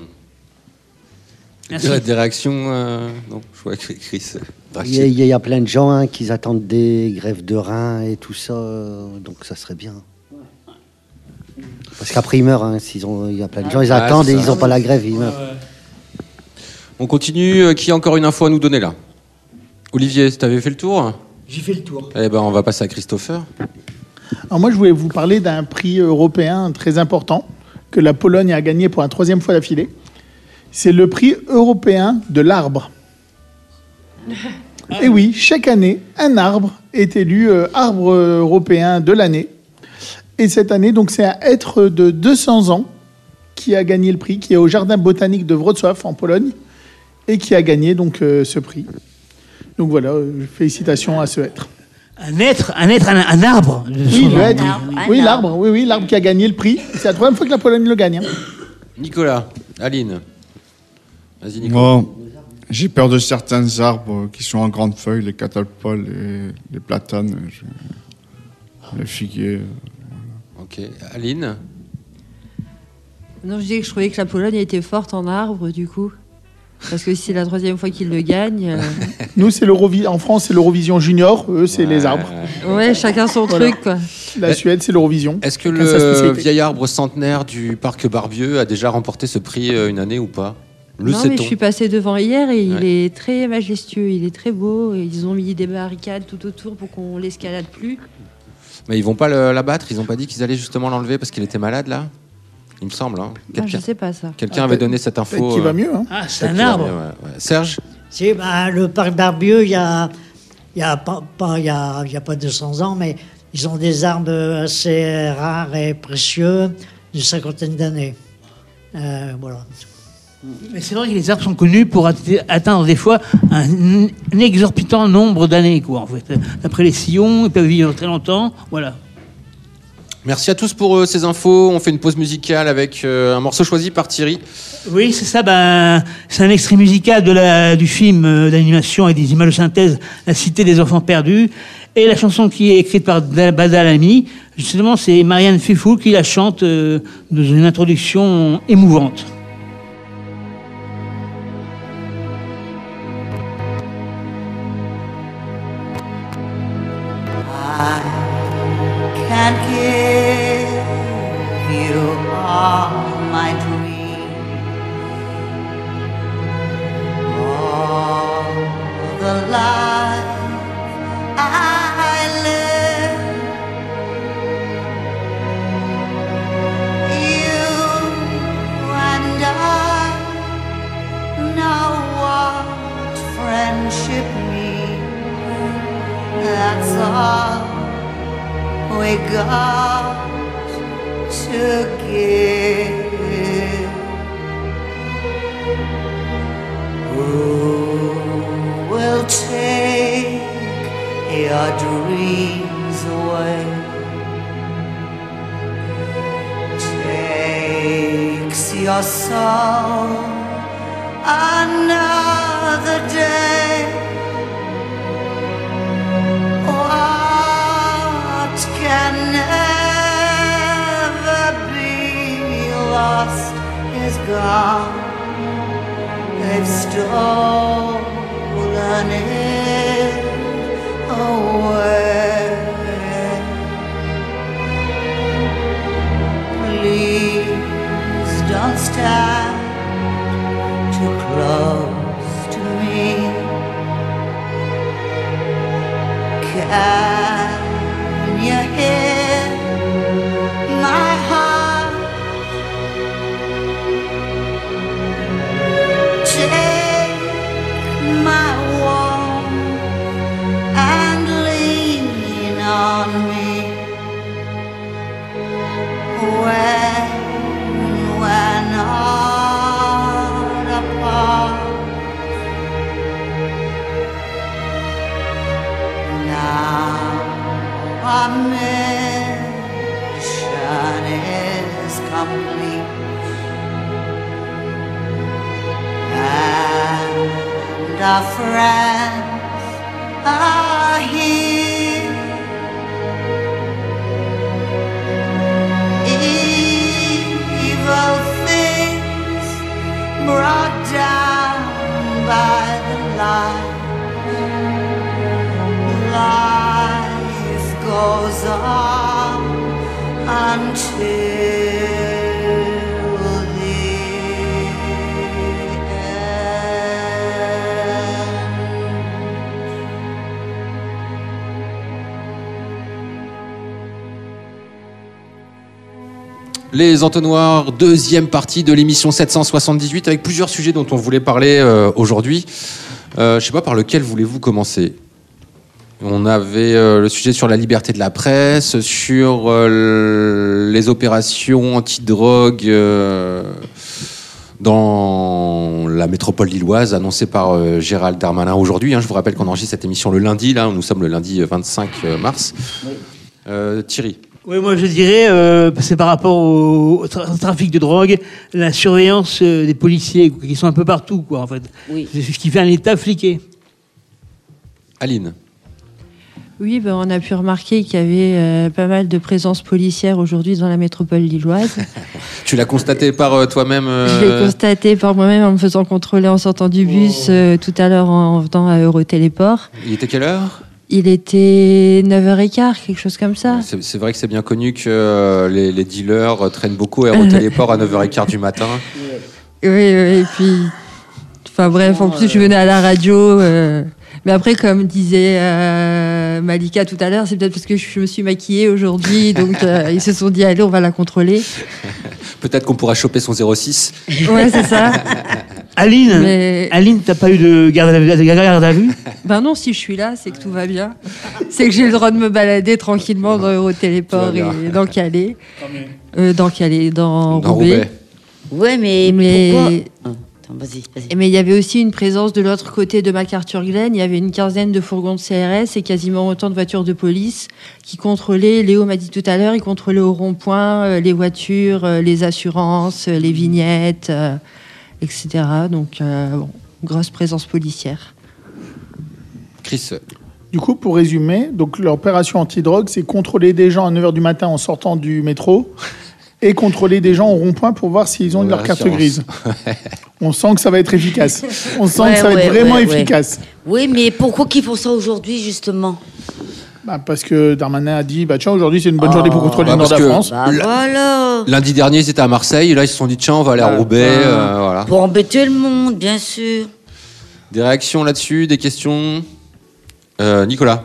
Merci. Des réactions euh... Non, je vois que Chris. Il y, a, il y a plein de gens hein, qui attendent des greffes de reins et tout ça, donc ça serait bien. Parce qu'après ils meurent, hein, s'ils ont, il y a plein de gens, ils ah, attendent et ils n'ont pas la greffe, ils meurent. On continue. Qui a encore une info à nous donner là? Olivier, tu avais fait le tour? J'ai fait le tour. Eh ben, on va passer à Christopher. Alors moi, je voulais vous parler d'un prix européen très important que la Pologne a gagné pour la troisième fois d'affilée. C'est le prix européen de l'arbre. Et oui, chaque année, un arbre est élu euh, arbre européen de l'année. Et cette année, donc, c'est un hêtre de deux cents ans qui a gagné le prix, qui est au Jardin botanique de Wrocław, en Pologne, et qui a gagné donc euh, ce prix. Donc voilà, euh, félicitations à ce hêtre. Un être, un être, un, un arbre. Oui, le hêtre. Oui, l'arbre. Oui, oui, l'arbre qui a gagné le prix. C'est la troisième fois que la Pologne le gagne. Hein. Nicolas, Aline. Vas-y, Nicolas. Moi, j'ai peur de certains arbres qui sont en grandes feuilles, les catalpoles, les, les platanes, je... les figuiers. Ok, Aline. Non, je disais que je trouvais que la Pologne était forte en arbres, du coup. Parce que si c'est la troisième fois qu'ils le gagnent. Euh... Nous, c'est l'Eurovi... en France, c'est l'Eurovision Junior. Eux, c'est ouais, les arbres. Ouais, chacun son voilà. truc, quoi. La Suède, c'est l'Eurovision. Est-ce que le vieil arbre centenaire du parc Barbieux a déjà remporté ce prix une année ou pas? Le non, sait-on. Mais je suis passée devant hier et ouais. il est très majestueux, il est très beau. Et ils ont mis des barricades tout autour pour qu'on l'escalade plus. Mais ils vont pas le, l'abattre? Ils ont pas dit qu'ils allaient justement l'enlever parce qu'il était malade là? Il me semble. Hein. Ah, je sais pas ça. Quelqu'un ah, avait donné cette info. Qui va mieux. Hein. Ah, c'est un arbre. Mieux, ouais, ouais. Serge? Si, bah, le parc Barbieux, il y a, y a pas, pas, y a, y a pas deux cents ans, mais ils ont des arbres assez rares et précieux d'une cinquantaine d'années. Euh, voilà. Mais c'est vrai que les arbres sont connus pour atteindre des fois un, un exorbitant nombre d'années, quoi. En fait, d'après les sillons, ils peuvent vivre très longtemps. Voilà. Merci à tous pour euh, ces infos. On fait une pause musicale avec euh, un morceau choisi par Thierry. Oui, c'est ça. Ben, c'est un extrait musical de la, du film euh, d'animation et des images de synthèse, La Cité des Enfants Perdus. Et la chanson qui est écrite par Badal Ami, justement, c'est Marianne Fifou qui la chante euh, dans une introduction émouvante. Can't give you all my dreams, all the life I live. You got to give. Who will take your dreams away? Takes your soul another day. What can never be lost is gone. They've stolen it away. Please don't stand too close to me. Can you hear my heart? Take my warmth and lean on me. When we're not apart. Now our mission is complete, and our friends are here. Evil things brought down by the light. Life goes on until the Les Entonnoirs, deuxième partie de l'émission sept cent soixante-dix-huit avec plusieurs sujets dont on voulait parler euh, aujourd'hui. Euh, je ne sais pas par lequel voulez-vous commencer. On avait euh, le sujet sur la liberté de la presse, sur euh, les opérations anti-drogue euh, dans la métropole lilloise annoncées par euh, Gérald Darmanin aujourd'hui. Hein, je vous rappelle qu'on enregistre cette émission le lundi, là, nous sommes le lundi vingt-cinq mars. Euh, Thierry. Oui, moi je dirais, euh, c'est par rapport au, au tra- trafic de drogue, la surveillance euh, des policiers qui sont un peu partout, quoi, en fait. Oui. C'est ce qui fait un état fliqué. Aline. Oui, ben, on a pu remarquer qu'il y avait euh, pas mal de présence policière aujourd'hui dans la métropole lilloise. Tu l'as constaté par euh, toi-même euh... Je l'ai constaté par moi-même en me faisant contrôler en sortant du bus oh. euh, tout à l'heure en venant à Eurotéléport. Il était quelle heure ? Il était neuf heures quinze, quelque chose comme ça. C'est, c'est vrai que c'est bien connu que euh, les, les dealers traînent beaucoup à Eurotéléport à neuf heures quinze du matin. Oui, oui, et puis... Enfin bref, en plus je venais à la radio... Euh... Mais après, comme disait euh, Malika tout à l'heure, c'est peut-être parce que je me suis maquillée aujourd'hui, donc euh, ils se sont dit, allez, on va la contrôler. Peut-être qu'on pourra choper son zéro six. Ouais, c'est ça. Aline, Mais... Aline, t'as pas eu de garde à, de garde à vue ? Ben non, si je suis là, c'est que tout va bien. C'est que j'ai le droit de me balader tranquillement dans Eurotéléport et dans Calais. Euh, dans Calais, dans, dans Roubaix. Roubaix. Ouais, mais, mais... pourquoi Attends, vas-y, vas-y. Mais il y avait aussi une présence de l'autre côté de MacArthur-Glen. Il y avait une quinzaine de fourgons de C R S et quasiment autant de voitures de police qui contrôlaient, Léo m'a dit tout à l'heure, ils contrôlaient au rond-point euh, les voitures, euh, les assurances, euh, les vignettes, euh, et cetera. Donc, euh, bon, grosse présence policière. Chris. Du coup, pour résumer, donc l'opération antidrogue, c'est contrôler des gens à neuf heures du matin en sortant du métro et contrôler des gens au rond-point pour voir s'ils ont de leur carte grise. On sent que ça va être efficace. On sent ouais, que ça va ouais, être vraiment ouais, efficace. Ouais. Oui, mais pourquoi qu'ils font ça aujourd'hui, justement ? Bah parce que Darmanin a dit, bah tiens, aujourd'hui c'est une bonne oh. journée pour contrôler bah le nord de la France. Bah voilà. Lundi dernier, ils étaient à Marseille, et là ils se sont dit, tiens, on va aller à Roubaix. Ah. Euh, voilà. Pour embêter le monde, bien sûr. Des réactions là-dessus, des questions euh, Nicolas.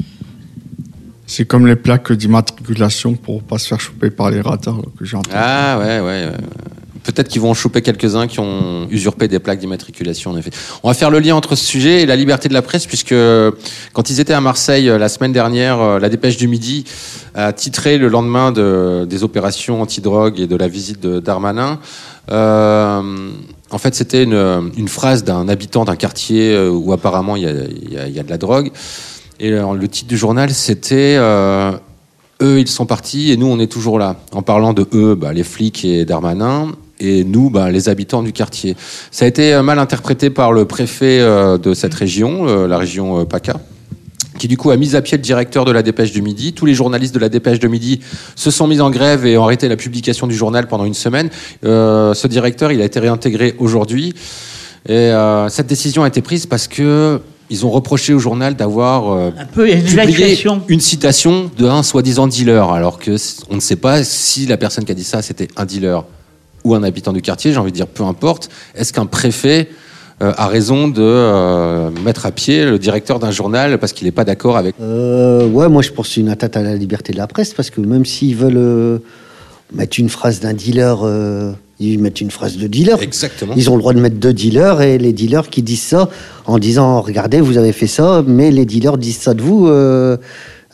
C'est comme les plaques d'immatriculation pour pas se faire choper par les radars là, que j'ai entendu. Ah ouais, ouais, ouais. peut-être qu'ils vont en choper quelques-uns qui ont usurpé des plaques d'immatriculation, en effet. On va faire le lien entre ce sujet et la liberté de la presse, puisque quand ils étaient à Marseille la semaine dernière, la Dépêche du Midi a titré le lendemain de, des opérations anti-drogue et de la visite de Darmanin. Euh, en fait, c'était une, une phrase d'un habitant d'un quartier où apparemment il y a, il y a, il y a de la drogue. Et alors, le titre du journal, c'était euh, « Eux, ils sont partis et nous, on est toujours là ». En parlant de eux, bah, les flics et Darmanin, et nous, bah, les habitants du quartier. Ça a été mal interprété par le préfet euh, de cette région, euh, la région euh, PACA, qui du coup a mis à pied le directeur de la Dépêche du Midi. Tous les journalistes de la Dépêche du Midi se sont mis en grève et ont arrêté la publication du journal pendant une semaine. Euh, ce directeur, il a été réintégré aujourd'hui. Et euh, cette décision a été prise parce que ils ont reproché au journal d'avoir euh, un peu, une publié une citation d'un soi-disant dealer, alors que on ne sait pas si la personne qui a dit ça, c'était un dealer ou un habitant du quartier. J'ai envie de dire, peu importe. Est-ce qu'un préfet euh, a raison de euh, mettre à pied le directeur d'un journal parce qu'il n'est pas d'accord avec... euh, Ouais, moi je pense que c'est une atteinte à la liberté de la presse, parce que même s'ils veulent euh, mettre une phrase d'un dealer... Euh... Ils mettent une phrase de dealer. Exactement. Ils ont le droit de mettre deux dealers, et les dealers qui disent ça en disant « Regardez, vous avez fait ça, mais les dealers disent ça de vous. Euh, euh, »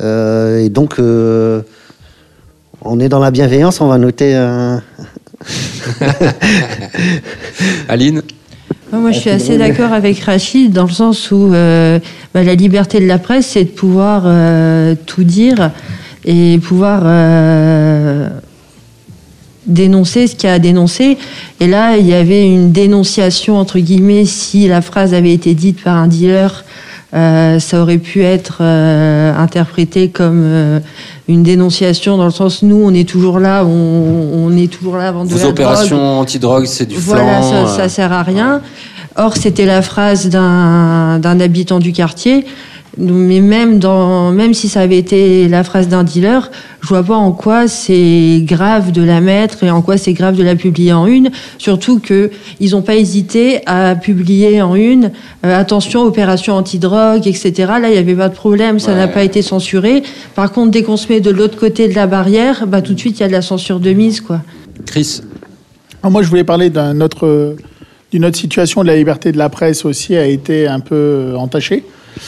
Et donc, euh, on est dans la bienveillance, on va noter un... Aline ? Moi, je suis assez d'accord avec Rachid, dans le sens où euh, bah, la liberté de la presse, c'est de pouvoir euh, tout dire et pouvoir... Euh, dénoncer ce qu'il y a à dénoncer. Et là, il y avait une dénonciation, entre guillemets, si la phrase avait été dite par un dealer, euh, ça aurait pu être euh, interprété comme euh, une dénonciation, dans le sens, nous, on est toujours là, on, on est toujours là avant de Vos la opérations drogue. anti-drogue, c'est du Voilà, flan. ça, ça sert à rien. Or, c'était la phrase d'un, d'un habitant du quartier. Mais même, dans, même si ça avait été la phrase d'un dealer, je vois pas en quoi c'est grave de la mettre et en quoi c'est grave de la publier en une. Surtout que ils ont pas hésité à publier en une euh, attention, opération anti-drogue, et cetera. Là, il y avait pas de problème, ça ouais. n'a pas été censuré. Par contre, dès qu'on se met de l'autre côté de la barrière, bah tout de suite il y a de la censure de mise, quoi. Chris. Alors moi, je voulais parler d'un autre, d'une autre situation. La liberté de la presse aussi a été un peu entachée.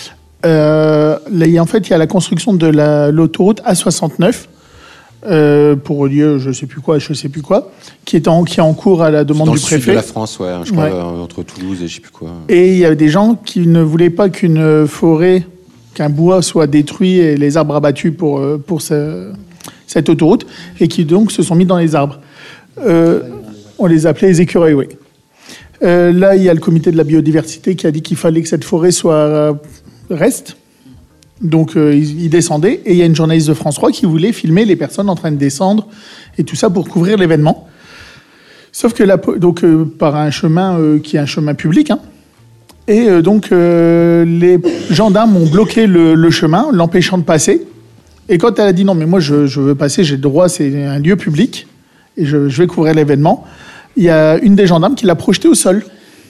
Euh, là, en fait, il y a la construction de la, l'autoroute A soixante-neuf euh, pour relier, je sais plus quoi, je sais plus quoi, qui est en qui est en cours à la demande dans du le préfet. Sud de la France, ouais, je crois, ouais. euh, entre Toulouse et je sais plus quoi. Et il y a des gens qui ne voulaient pas qu'une forêt, qu'un bois soit détruit et les arbres abattus pour pour ce, cette autoroute, et qui donc se sont mis dans les arbres. Euh, on les appelait les écureuils, oui. Euh, là, il y a le comité de la biodiversité qui a dit qu'il fallait que cette forêt soit euh, reste. Donc, euh, ils, ils descendaient. Et il y a une journaliste de France trois qui voulait filmer les personnes en train de descendre et tout ça pour couvrir l'événement. Sauf que là, donc, euh, par un chemin euh, qui est un chemin public. Hein. Et euh, donc, euh, les gendarmes ont bloqué le, le chemin, l'empêchant de passer. Et quand elle a dit non, mais moi, je, je veux passer, j'ai le droit, c'est un lieu public et je, je vais couvrir l'événement, il y a une des gendarmes qui l'a projetée au sol.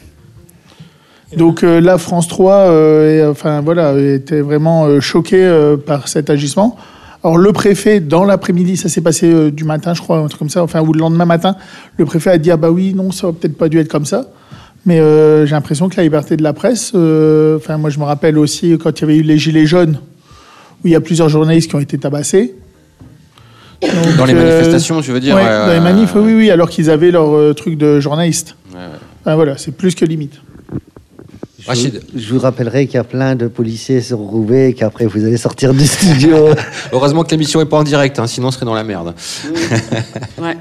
Donc euh, là, France trois, euh, et, enfin voilà, était vraiment euh, choqué euh, par cet agissement. Alors le préfet, dans l'après-midi, ça s'est passé euh, du matin, je crois, un truc comme ça, enfin ou le lendemain matin, le préfet a dit ah bah oui, non, ça aurait peut-être pas dû être comme ça. Mais euh, j'ai l'impression que la liberté de la presse, euh, enfin moi je me rappelle aussi quand il y avait eu les gilets jaunes, où il y a plusieurs journalistes qui ont été tabassés. Donc, dans les euh, manifestations, je veux dire. Ouais, euh, dans les manifs, oui, oui, alors qu'ils avaient leur euh, truc de journaliste. Ouais, ouais. Enfin, voilà, c'est plus que limite. Je, je vous rappellerai qu'il y a plein de policiers sur Roubaix et qu'après vous allez sortir du studio. Heureusement que l'émission n'est pas en direct, hein, sinon on serait dans la merde. Ouais.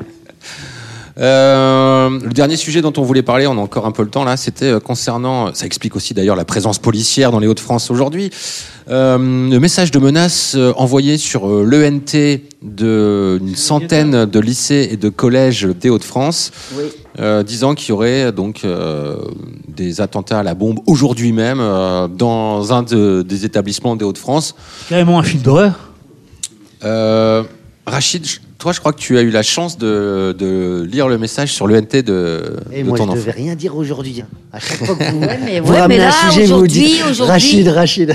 Euh, le dernier sujet dont on voulait parler, on a encore un peu le temps là, c'était concernant, ça explique aussi d'ailleurs la présence policière dans les Hauts-de-France aujourd'hui, euh, le message de menace envoyé sur l'E N T d'une centaine de lycées et de collèges des Hauts-de-France, oui. euh, disant qu'il y aurait donc euh, des attentats à la bombe aujourd'hui même euh, dans un de, des établissements des Hauts-de-France. Carrément un film d'horreur. Euh, Rachid, toi, je crois que tu as eu la chance de, de lire le message sur l'E N T de, et de moi, ton je enfant. ne devais rien dire aujourd'hui. À chaque fois que vous, ouais, mais, vous ouais, ramenez mais là, un sujet, vous dites aujourd'hui... Rachid, Rachid.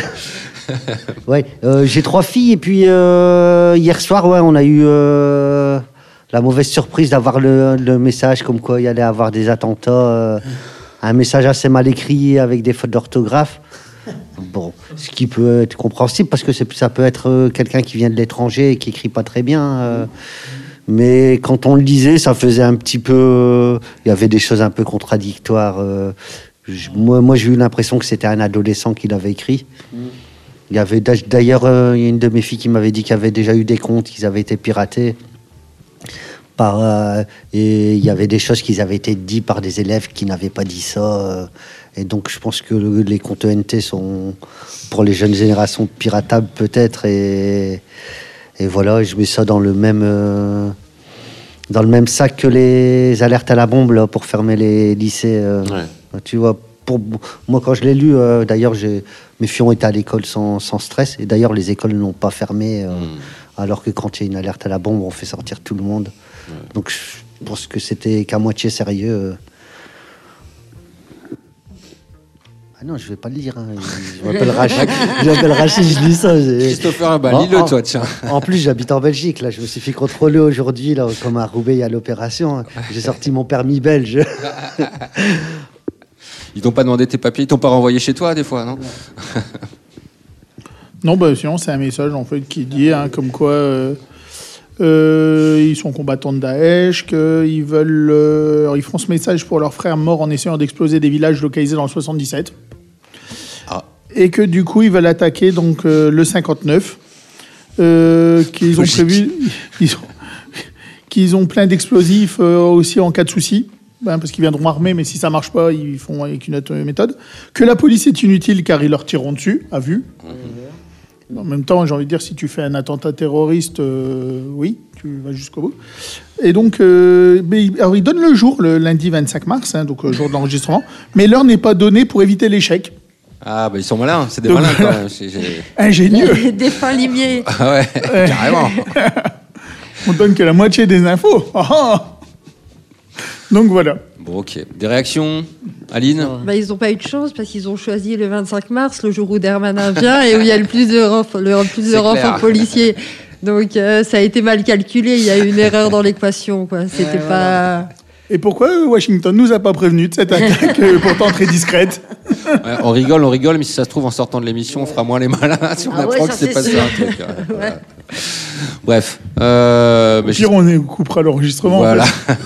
ouais, euh, j'ai trois filles et puis euh, hier soir, ouais, on a eu euh, la mauvaise surprise d'avoir le, le message comme quoi il allait avoir des attentats. Euh, un message assez mal écrit avec des fautes d'orthographe. Bon, ce qui peut être compréhensible parce que c'est, ça peut être euh, quelqu'un qui vient de l'étranger et qui écrit pas très bien. Euh, mais quand on le lisait, ça faisait un petit peu. Euh, il y avait des choses un peu contradictoires. Euh, je, moi, moi, j'ai eu l'impression que c'était un adolescent qui l'avait écrit. Il y avait d'ailleurs euh, il y a une de mes filles qui m'avait dit qu'il y avait déjà eu des comptes qui avaient été piratés. Par, euh, et il y avait des choses qui avaient été dites par des élèves qui n'avaient pas dit ça. Euh, et donc, je pense que le, les comptes E N T sont, pour les jeunes générations, piratables peut-être. Et, et voilà, je mets ça dans le même, euh, dans le même sac que les alertes à la bombe là, pour fermer les lycées. Euh, ouais. Tu vois, pour, moi, quand je l'ai lu, euh, d'ailleurs, j'ai, mes filles ont été à l'école sans, sans stress. Et d'ailleurs, les écoles n'ont pas fermé. Euh, mmh. Alors que quand il y a une alerte à la bombe, on fait sortir tout le monde. Ouais. Donc je pense que c'était qu'à moitié sérieux. Ah non, je vais pas le lire. Hein. Je m'appelle Rachid. je m'appelle Rachid, je lis ça. Christopher, bah, lis-le toi, tiens. En plus, j'habite en Belgique. Là, je me suis fait contrôler aujourd'hui, là, comme à Roubaix, il y a l'opération. J'ai sorti mon permis belge. Ils t'ont pas demandé tes papiers, ils t'ont pas renvoyé chez toi des fois, non? Non, bah sinon c'est un message en fait qui dit hein, comme quoi euh, euh, ils sont combattants de Daesh, qu'ils veulent, euh, ils font ce message pour leurs frères morts en essayant d'exploser des villages localisés dans le soixante-dix-sept, ah. et que du coup ils veulent attaquer donc euh, le cinquante-neuf, euh, qu'ils ont prévu, ils ont, qu'ils ont plein d'explosifs euh, aussi en cas de souci. Ben, parce qu'ils viendront armés, mais si ça marche pas, ils font avec une autre méthode. Que la police est inutile car ils leur tireront dessus, à vue. Mmh. En même temps, j'ai envie de dire, si tu fais un attentat terroriste, euh, oui, tu vas jusqu'au bout. Et donc, euh, mais, alors, ils donnent le jour, le lundi vingt-cinq mars, hein, donc euh, jour de l'enregistrement, mais l'heure n'est pas donnée pour éviter l'échec. Ah, bah ils sont malins, c'est des donc, malins quand même. C'est, c'est... Ingénieux. Des fins limiers. Ah ouais, ouais. Carrément. On donne que la moitié des infos. Donc voilà. Bon, ok. Des réactions, Aline? Bah, ils n'ont pas eu de chance parce qu'ils ont choisi le vingt-cinq mars, le jour où Darmanin vient et où il y a le plus de, renf- le plus de renforts policiers. Donc euh, ça a été mal calculé. Il y a eu une erreur dans l'équation, quoi. C'était ouais, pas. Voilà. Et pourquoi Washington nous a pas prévenu de cette attaque pourtant très discrète? Ouais, on rigole, on rigole, mais si ça se trouve en sortant de l'émission, on fera moins les malins si on ah apprend ouais, que c'est passé sûr. un truc. Ouais. Voilà. Bref. Euh, Au pire, on coupera l'enregistrement. Voilà. En fait.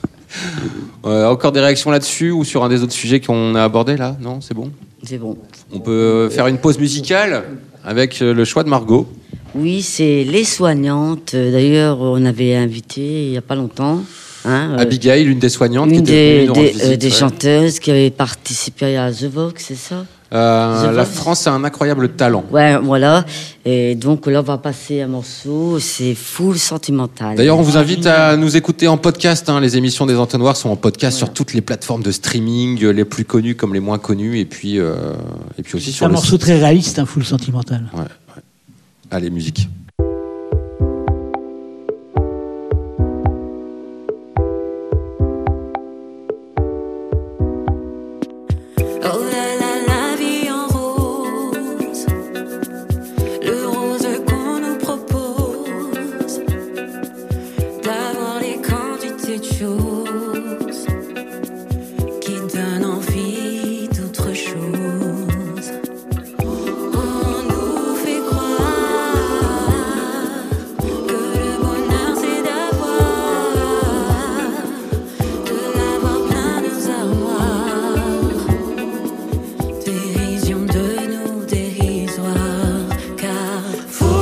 Euh, encore des réactions là-dessus ou sur un des autres sujets qu'on a abordés là? Non, c'est bon? C'est bon. On peut faire une pause musicale avec le choix de Margot. Oui, c'est Les Soignantes. D'ailleurs, on avait invité il n'y a pas longtemps. Hein, Abigail, l'une des soignantes, une qui était des, venue des, nous rendre visite, euh, des ouais. chanteuses qui avaient participé à The Vox, c'est ça? Euh, la France a un incroyable talent. Ouais, voilà. Et donc là, on va passer un morceau, c'est Full Sentimental. D'ailleurs, on vous invite à nous écouter en podcast. Hein. Les émissions des Entonnoirs sont en podcast ouais. sur toutes les plateformes de streaming, les plus connues comme les moins connues, et puis, euh, et puis aussi c'est sur un le morceau site. très réaliste, un Full Sentimental. Ouais, ouais. Allez, musique.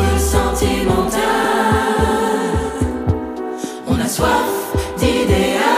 Soif d'idéal.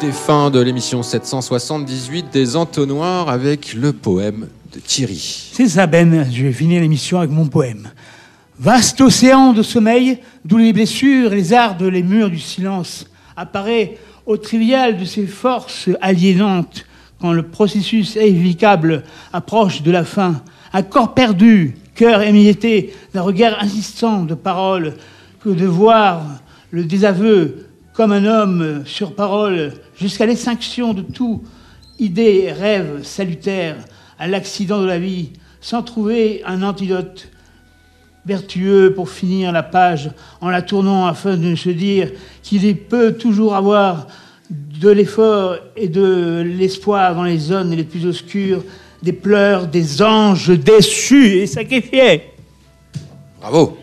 des fins de l'émission sept cent soixante-dix-huit des Entonnoirs avec le poème de Thierry. C'est ça, Ben. Je vais finir l'émission avec mon poème. Vaste océan de sommeil, d'où les blessures, les ardent, les murs du silence, apparaît au trivial de ces forces aliénantes quand le processus évitable approche de la fin. Un corps perdu, cœur émietté, d'un regard insistant de paroles, que de voir le désaveu comme un homme sur parole, jusqu'à l'extinction de tout idée, rêve salutaire, à l'accident de la vie, sans trouver un antidote vertueux pour finir la page en la tournant afin de se dire qu'il peut toujours avoir de l'effort et de l'espoir dans les zones les plus obscures, des pleurs des anges déçus et sacrifiés. Bravo.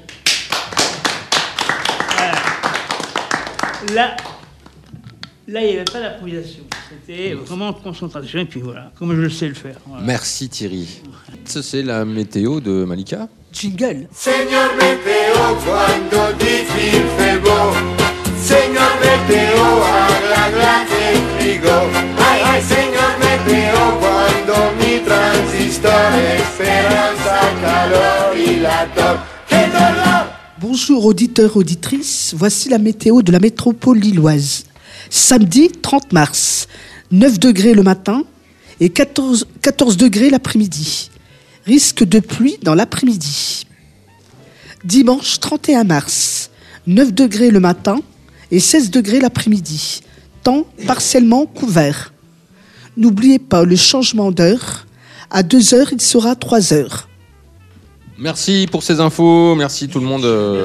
Là, là, il n'y avait pas d'improvisation. C'était vraiment de concentration. Et puis voilà, comme je le sais le faire. Voilà. Merci Thierry. Ça, c'est la météo de Malika. Jingle. Señor Meteo, cuando difícil fait beau. Señor Meteo, habla glace frigo. Ay, ay, señor Meteo, cuando mi transistor, esperanza, calor y la tor. ¡Qué dolor! Bonjour auditeurs, auditrices, voici la météo de la métropole lilloise. Samedi trente mars, neuf degrés le matin et quatorze, quatorze degrés l'après-midi. Risque de pluie dans l'après-midi. Dimanche trente et un mars, neuf degrés le matin et seize degrés l'après-midi. Temps partiellement couvert. N'oubliez pas le changement d'heure. À deux heures, il sera trois heures. Merci pour ces infos, merci tout le monde.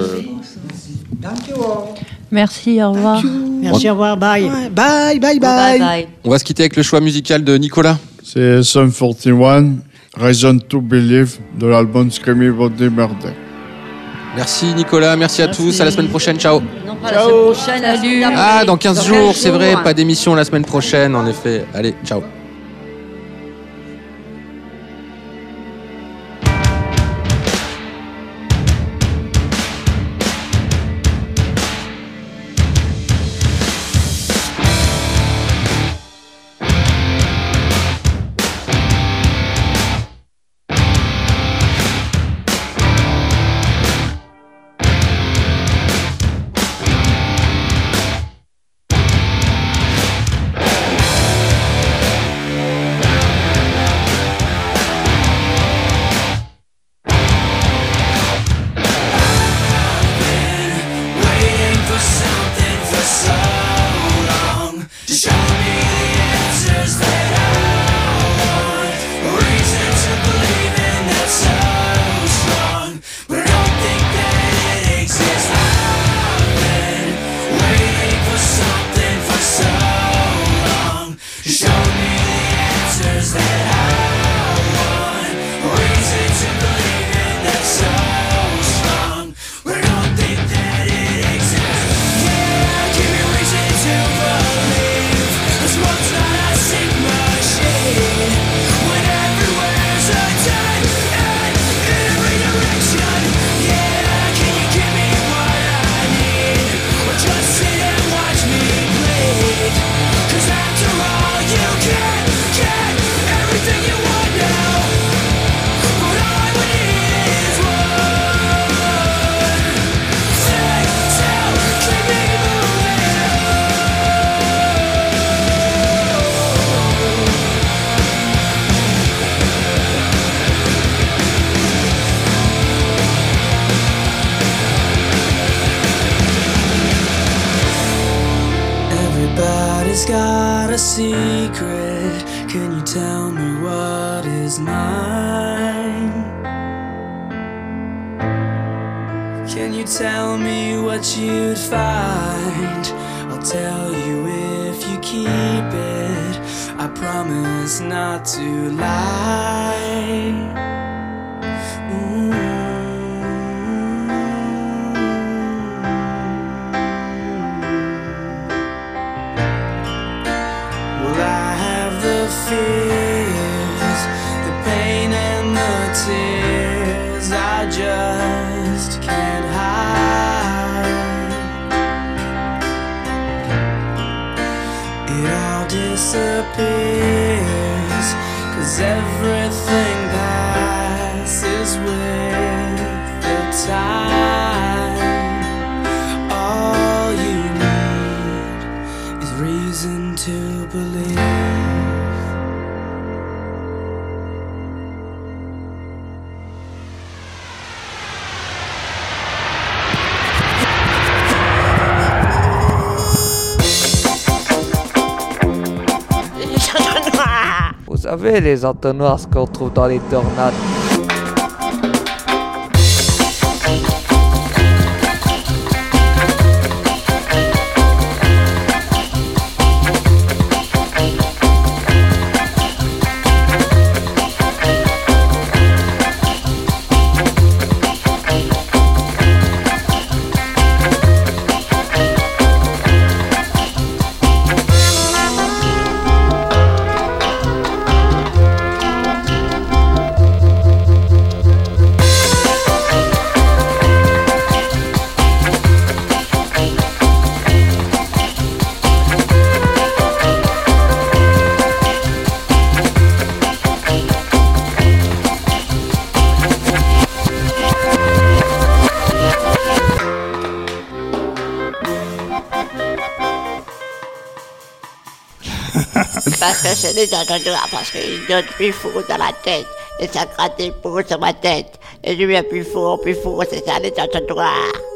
Merci, au revoir. Merci, au revoir, bye. Bye, bye, bye. bye. On va se quitter avec le choix musical de Nicolas. C'est Sum quarante et un, Reason to Believe, de l'album Screamy Body Murder. Merci Nicolas, merci, merci à tous, à la semaine prochaine, ciao. Non, pas ciao. La semaine prochaine, salut. Ah, dans quinze dans jours, quinze c'est vrai, jours. pas d'émission la semaine prochaine, en effet. Allez, ciao. Everybody's got a secret. Can you tell me what is mine? Can you tell me what you'd find? I'll tell you if you keep it. I promise not to lie. Ooh. Fears, the pain and the tears I just can't hide. It all disappears, 'cause everything passes with the time. All you need is reason to believe. Vous savez, les entonnoirs, ce qu'on trouve dans les tornades. Parce que c'est des entonnoirs, parce qu'il donne plus fou dans la tête. Et ça gratte des peaux sur ma tête. Et je deviens plus fou, plus fou, c'est ça les entonnoirs.